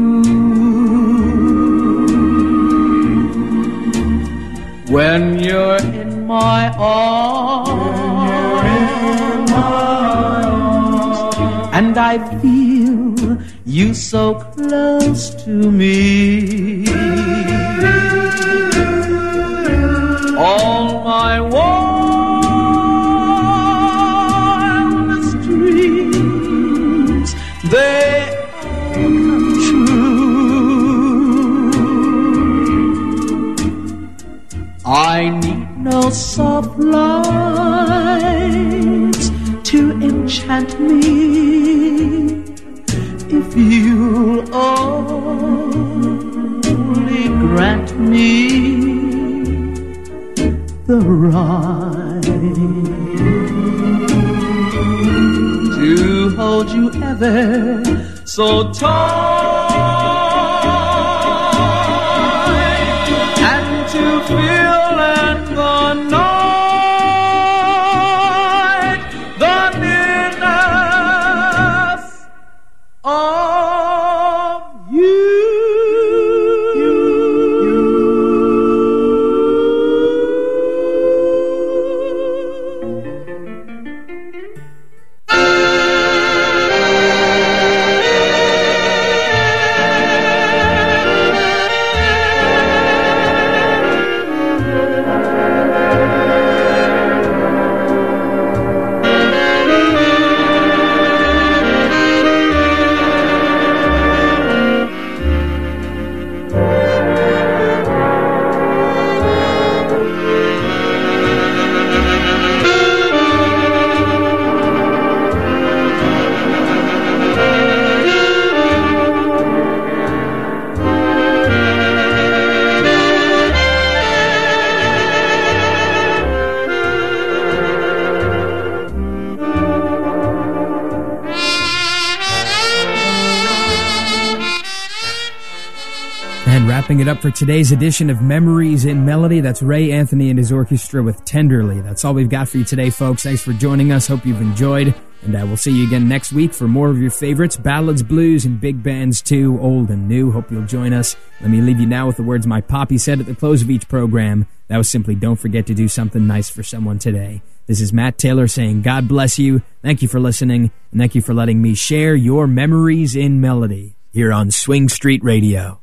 When you're in my arms, in my arms and I feel you so close to me, all my wildest dreams, they all come true. I need no soft lights to enchant me, if you'll only grant me the right to hold you ever so tight and to feel in the night the nearness of you. Wrapping it up for today's edition of Memories in Melody. That's Ray Anthony and his orchestra with Tenderly. That's all we've got for you today, folks. Thanks for joining us. Hope you've enjoyed. And uh, we'll see you again next week for more of your favorites, ballads, blues, and big bands too, old and new. Hope you'll join us. Let me leave you now with the words my poppy said at the close of each program. That was simply, don't forget to do something nice for someone today. This is Matt Taylor saying God bless you. Thank you for listening. And thank you for letting me share your memories in melody here on Swing Street Radio.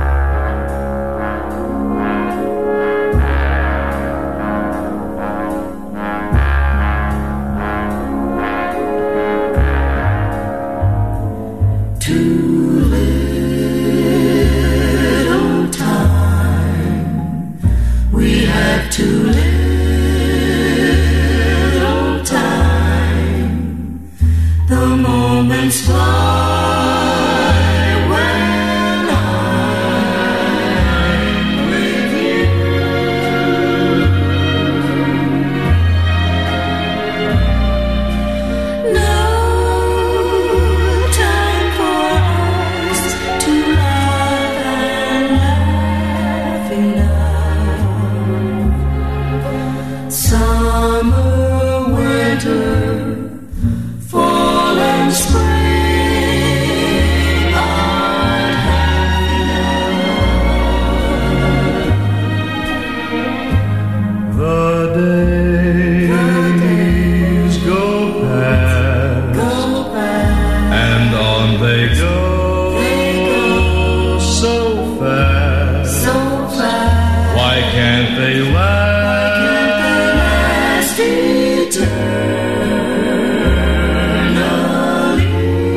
Too little time, the moment can't they last eternally?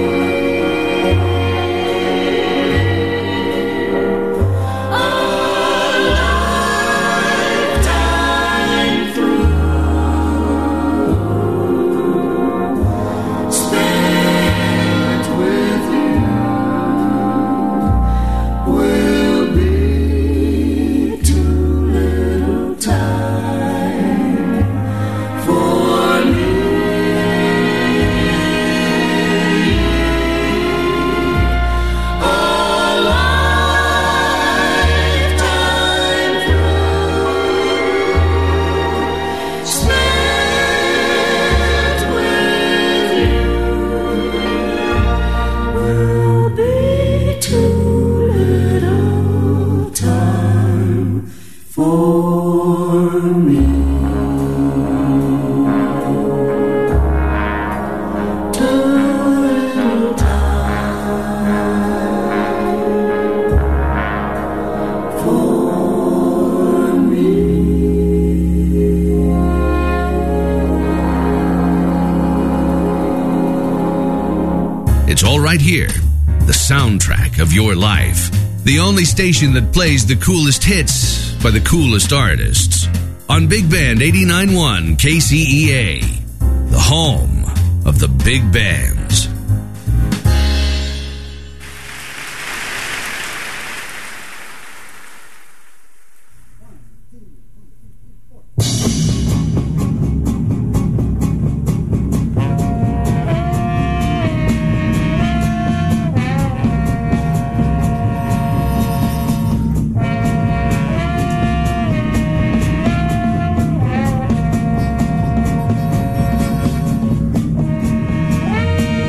A lifetime through spent with you will be too little time for me. A lifetime through spent with you will be too little time for me. Too little time for me. It's all right here, the soundtrack of your life. The only station that plays the coolest hits by the coolest artists. On Big Band eighty-nine point one K C E A, the home of the big bands. Thank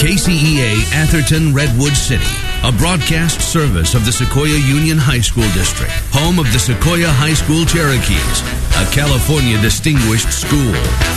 K C E A Atherton Redwood City, a broadcast service of the Sequoia Union High School District, home of the Sequoia High School Cherokees, a California distinguished school.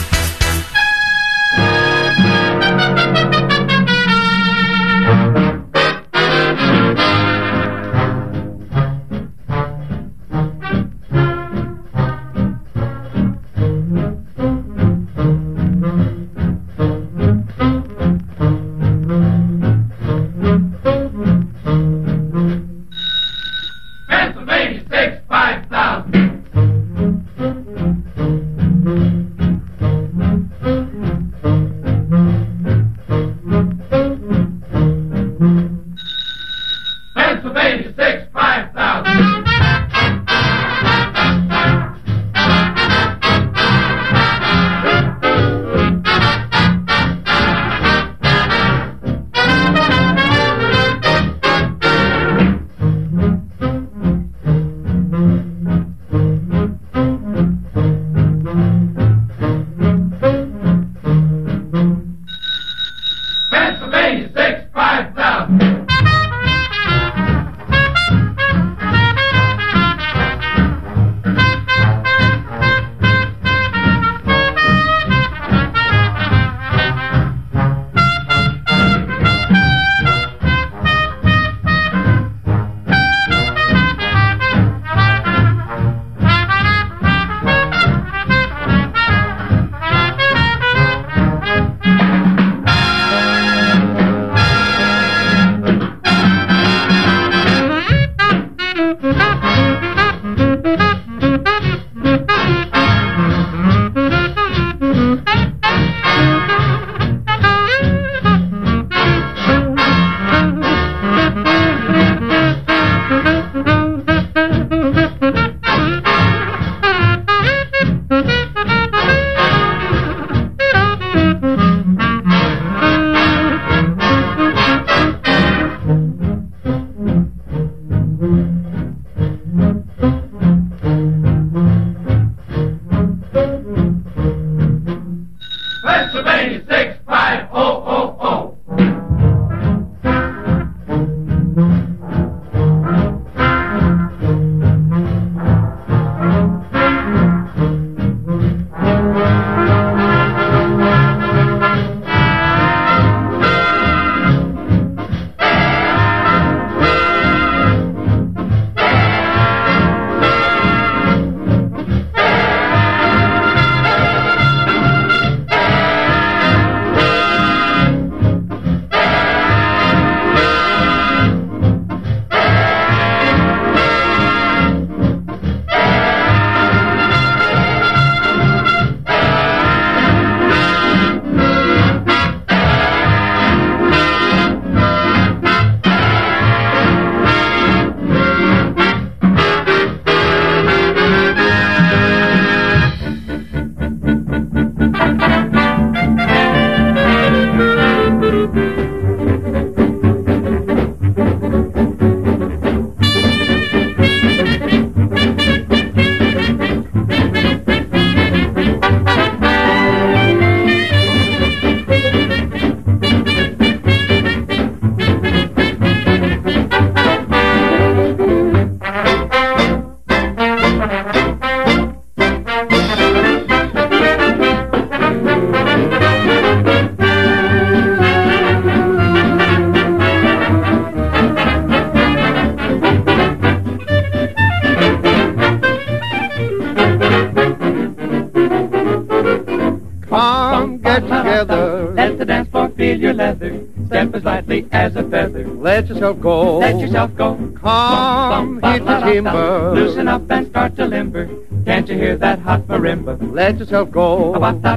Step as lightly as a feather. Let yourself go. Let yourself go. Come, hit the timber. Loosen up and start to limber. Can't you hear that hot marimba? Let yourself go.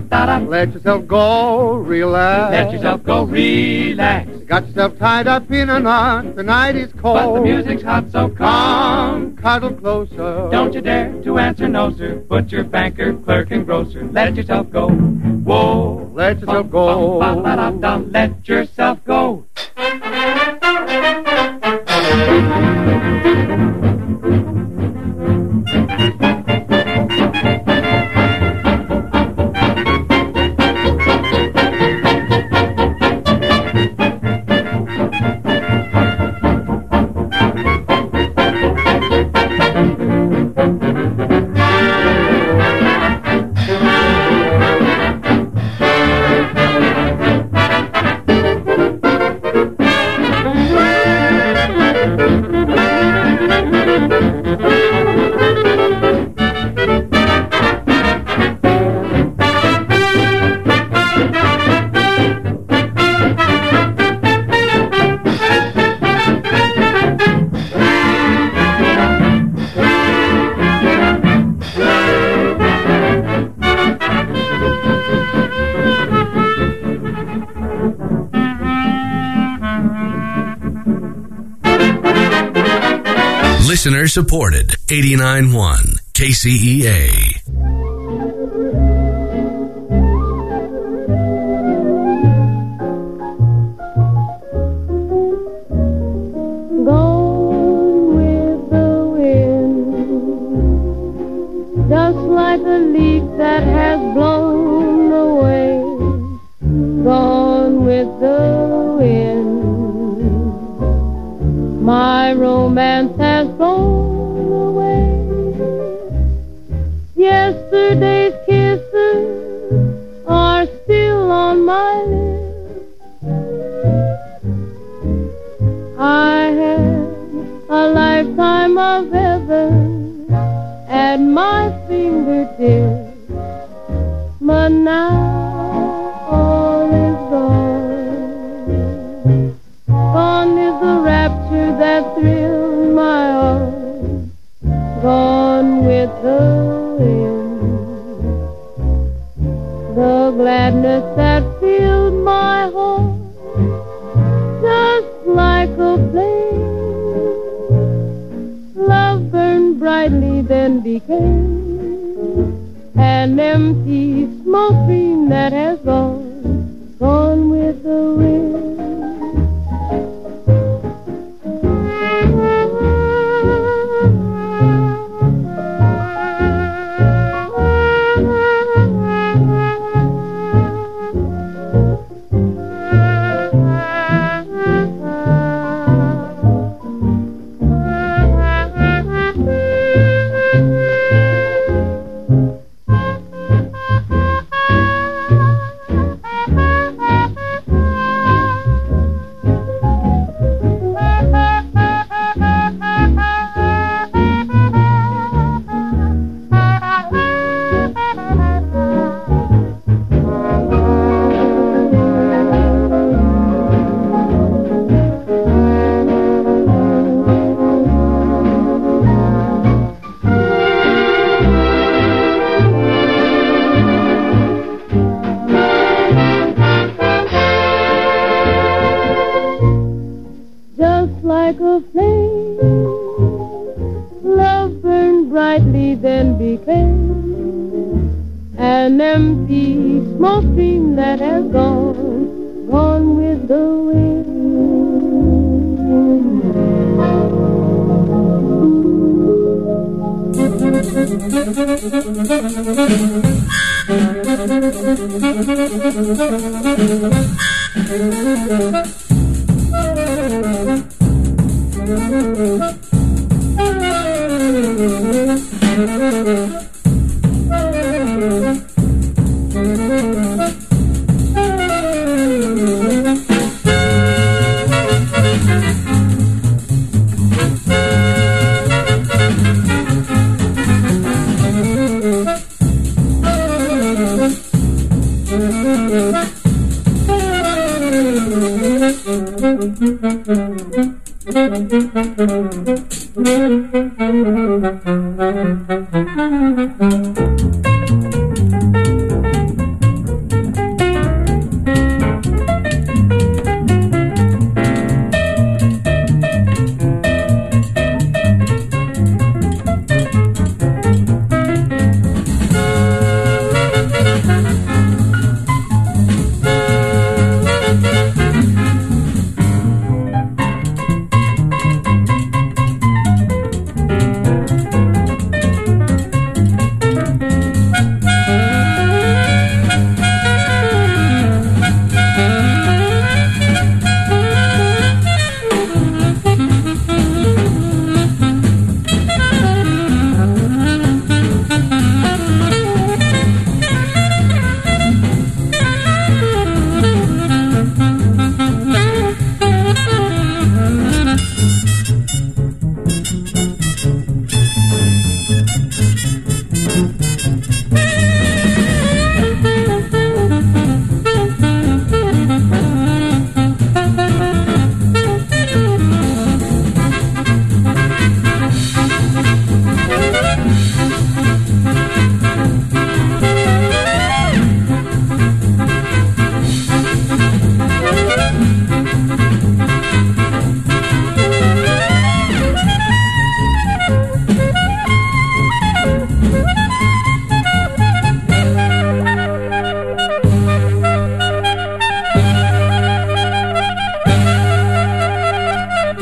Let yourself go. Relax. Let yourself go. Relax. You got yourself tied up in a knot. The night is cold. But the music's hot, so come. Cuddle closer. Don't you dare to answer no, sir. Butcher, banker, clerk, and grocer. Let yourself go. Whoa. Let yourself go. Let yourself go. Listener supported. eighty-nine point one K C E A. Gone with the wind, just like a leaf that has blown away. Gone with the wind, my romance has blown away. Yesterday's kisses are still on my lips. I had a lifetime of heaven at my fingertips, but now all is gone. Gone is the rapture that thrilled my heart. Gone with the wind, the gladness that filled my heart, just like a flame. Love burned brightly, then became an empty smoke stream that has gone, gone with the wind. Like a flame, love burned brightly, then became an empty smoke stream that has gone, gone with the wind.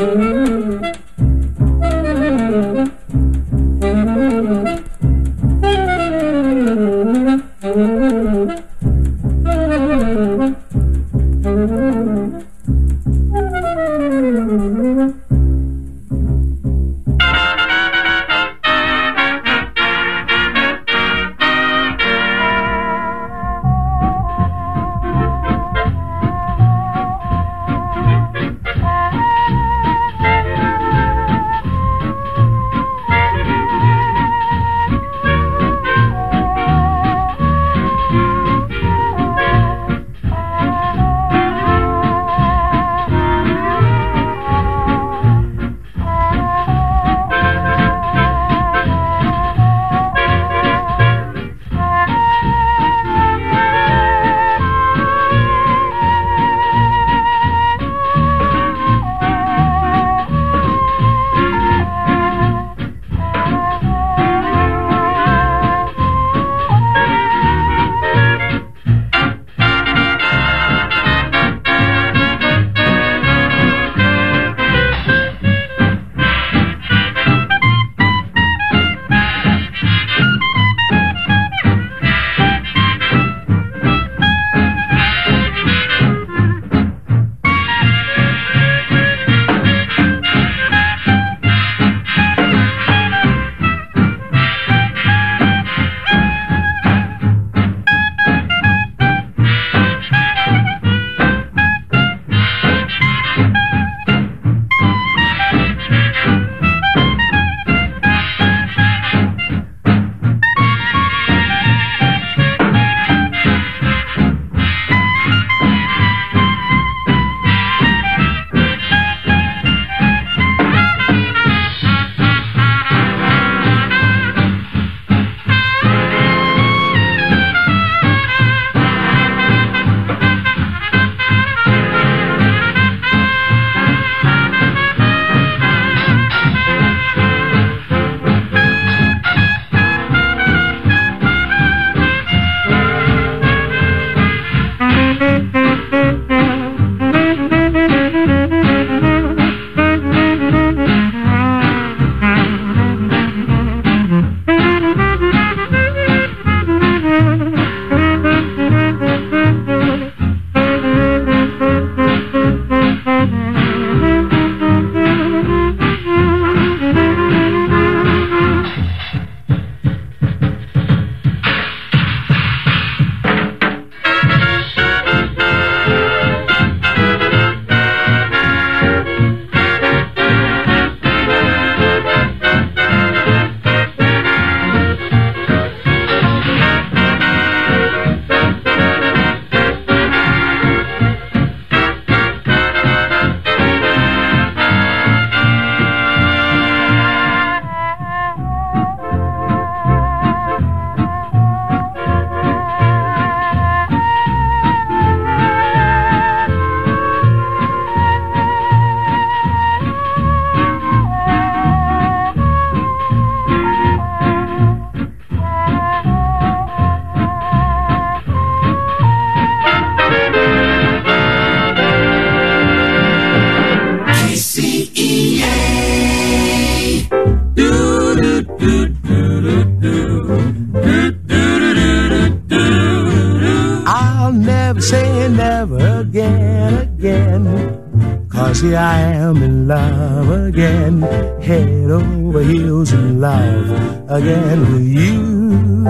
Here I am in love again, head over heels in love again with you.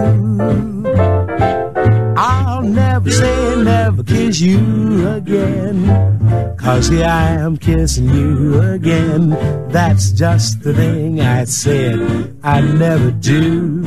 I'll never say never kiss you again, 'cause here I am kissing you again. That's just the thing I said I'd never do.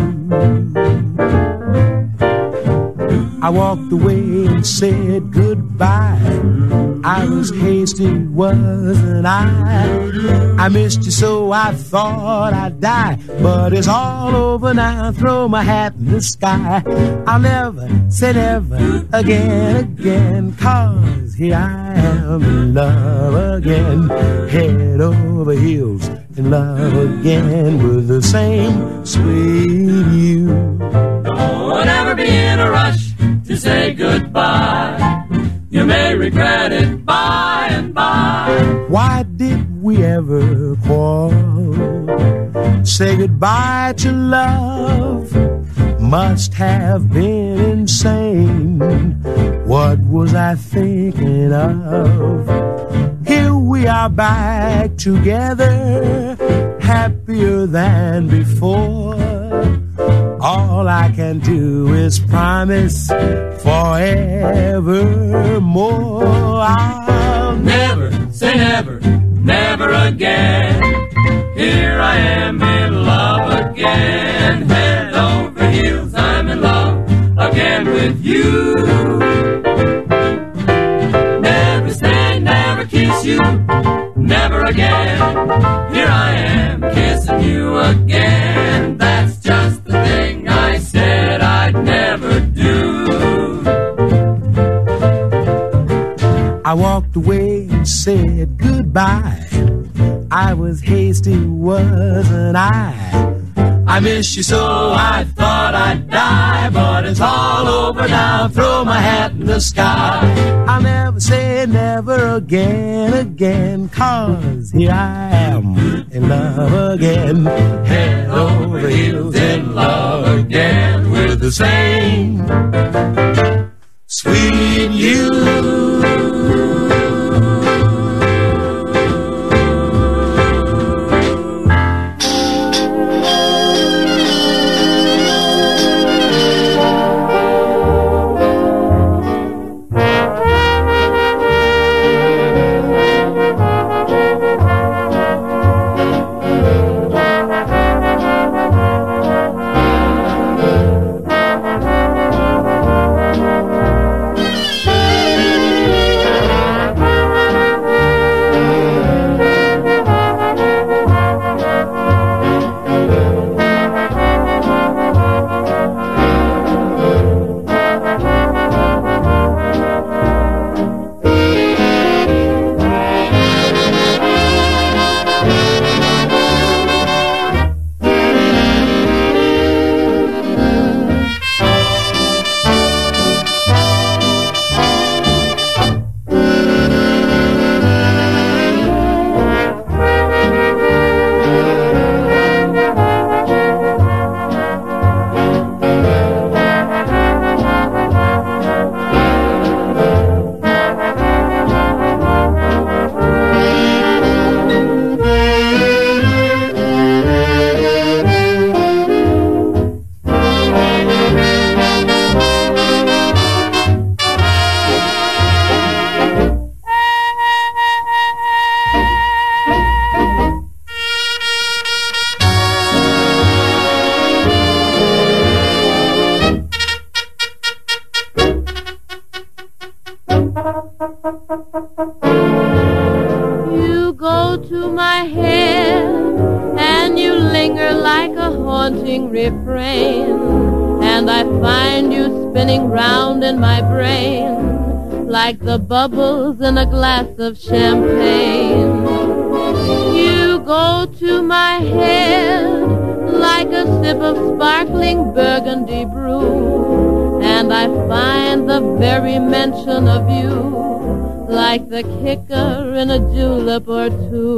I walked away and said goodbye. I was hasty, wasn't I? I missed you so I thought I'd die. But it's all over now, throw my hat in the sky. I'll never say never again, again, 'cause here I am in love again, head over heels in love again with the same sweet you. Don't ever be in a rush to say goodbye. You may regret it by and by. Why did we ever quarrel? Say goodbye to love must have been insane. What was I thinking of? Here we are back together, happier than before. All I can do is promise forevermore. I'll never say never, never again. Here I am in love again. Head over heels, I'm in love again with you. Never say never, kiss you, never again. Here I am kissing you again. That's just the thing I said I'd never do. I walked away and said goodbye. I was hasty, wasn't I? I miss you so I thought I'd die, but it's all over now. Throw my hat in the sky. I'll never say never again, again, 'cause here I am in love again. Head over heels in love again with the same sweet you. You go to my head and you linger like a haunting refrain, and I find you spinning round in my brain like the bubbles in a glass of champagne. You go to my head like a sip of sparkling burgundy brew, and I find the very mention of you like the kicker in a julep or two.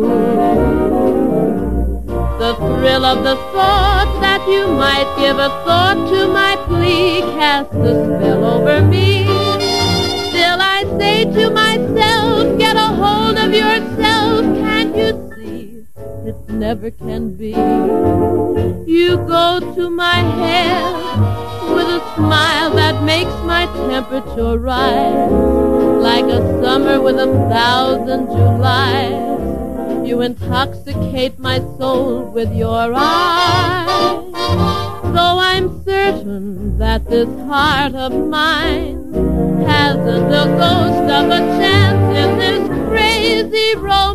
The thrill of the thought that you might give a thought to my plea casts a spell over me. Still I say to myself, get a hold of yourself, can't you see? It never can be. You go to my head with a smile that makes my temperature rise like a summer with a thousand Julys. You intoxicate my soul with your eyes. Though I'm certain that this heart of mine hasn't a ghost of a chance in this crazy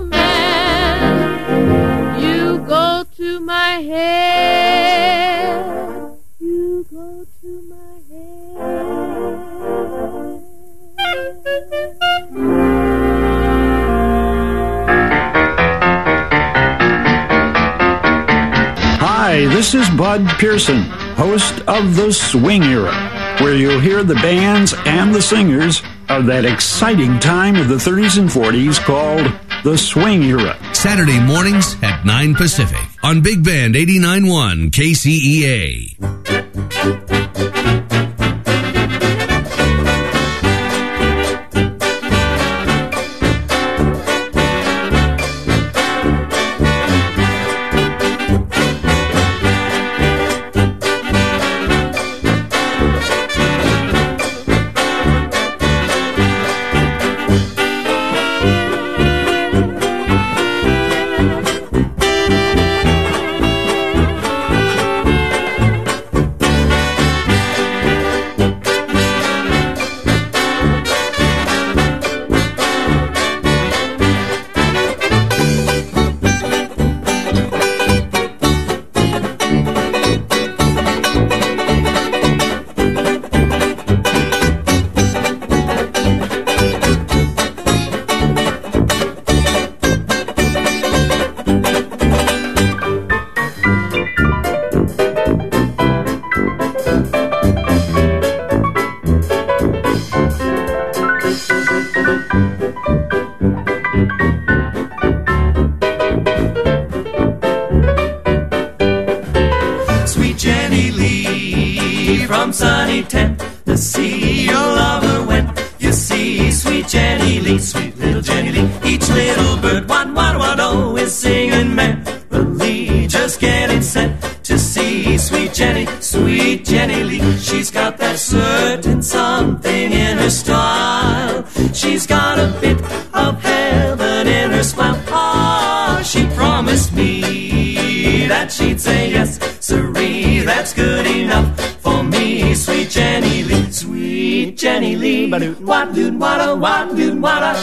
romance. You go to my head. You go to my head. Hi, this is Bud Pearson, host of The Swing Era, where you'll hear the bands and the singers of that exciting time of the thirties and forties called The Swing Era. Saturday mornings at nine Pacific on Big Band eighty-nine point one K C E A. Doon wada, wada, doon wada.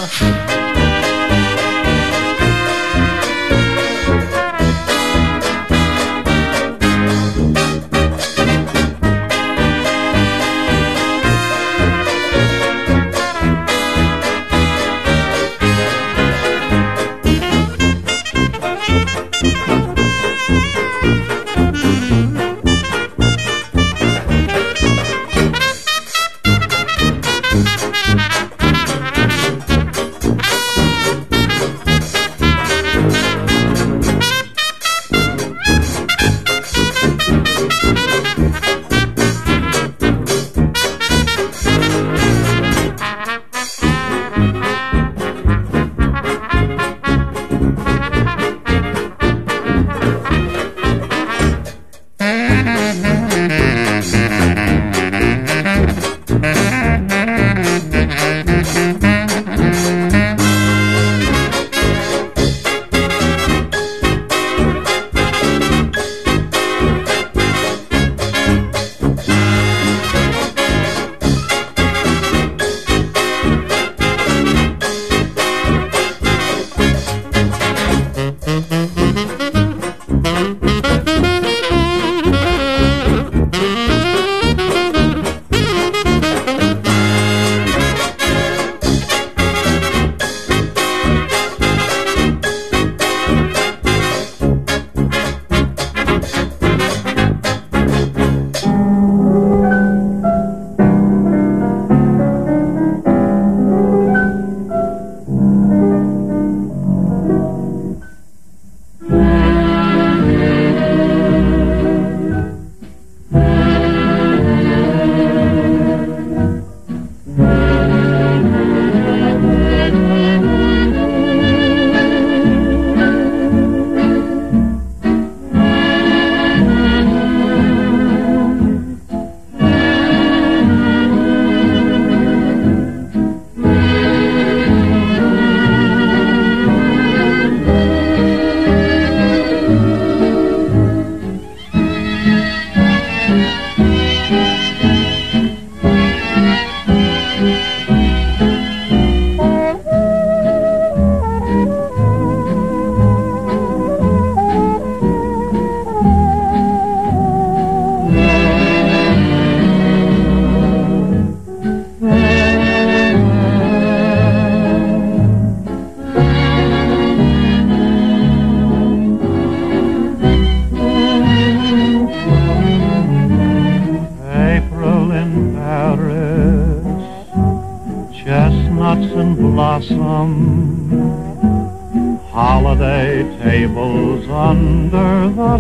holiday tables under the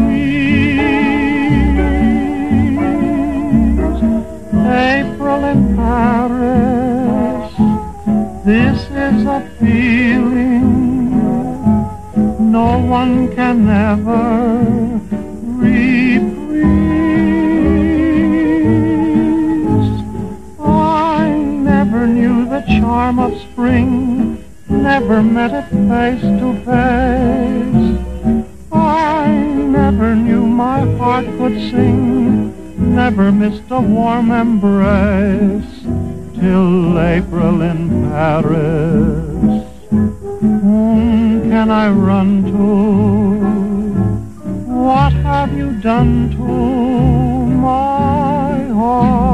trees. April in Paris, this is a feeling no one can ever reprise. I never knew the charm of spring, never met it face to face. I never knew my heart could sing, never missed a warm embrace, till April in Paris. Whom can I run to? What have you done to my heart?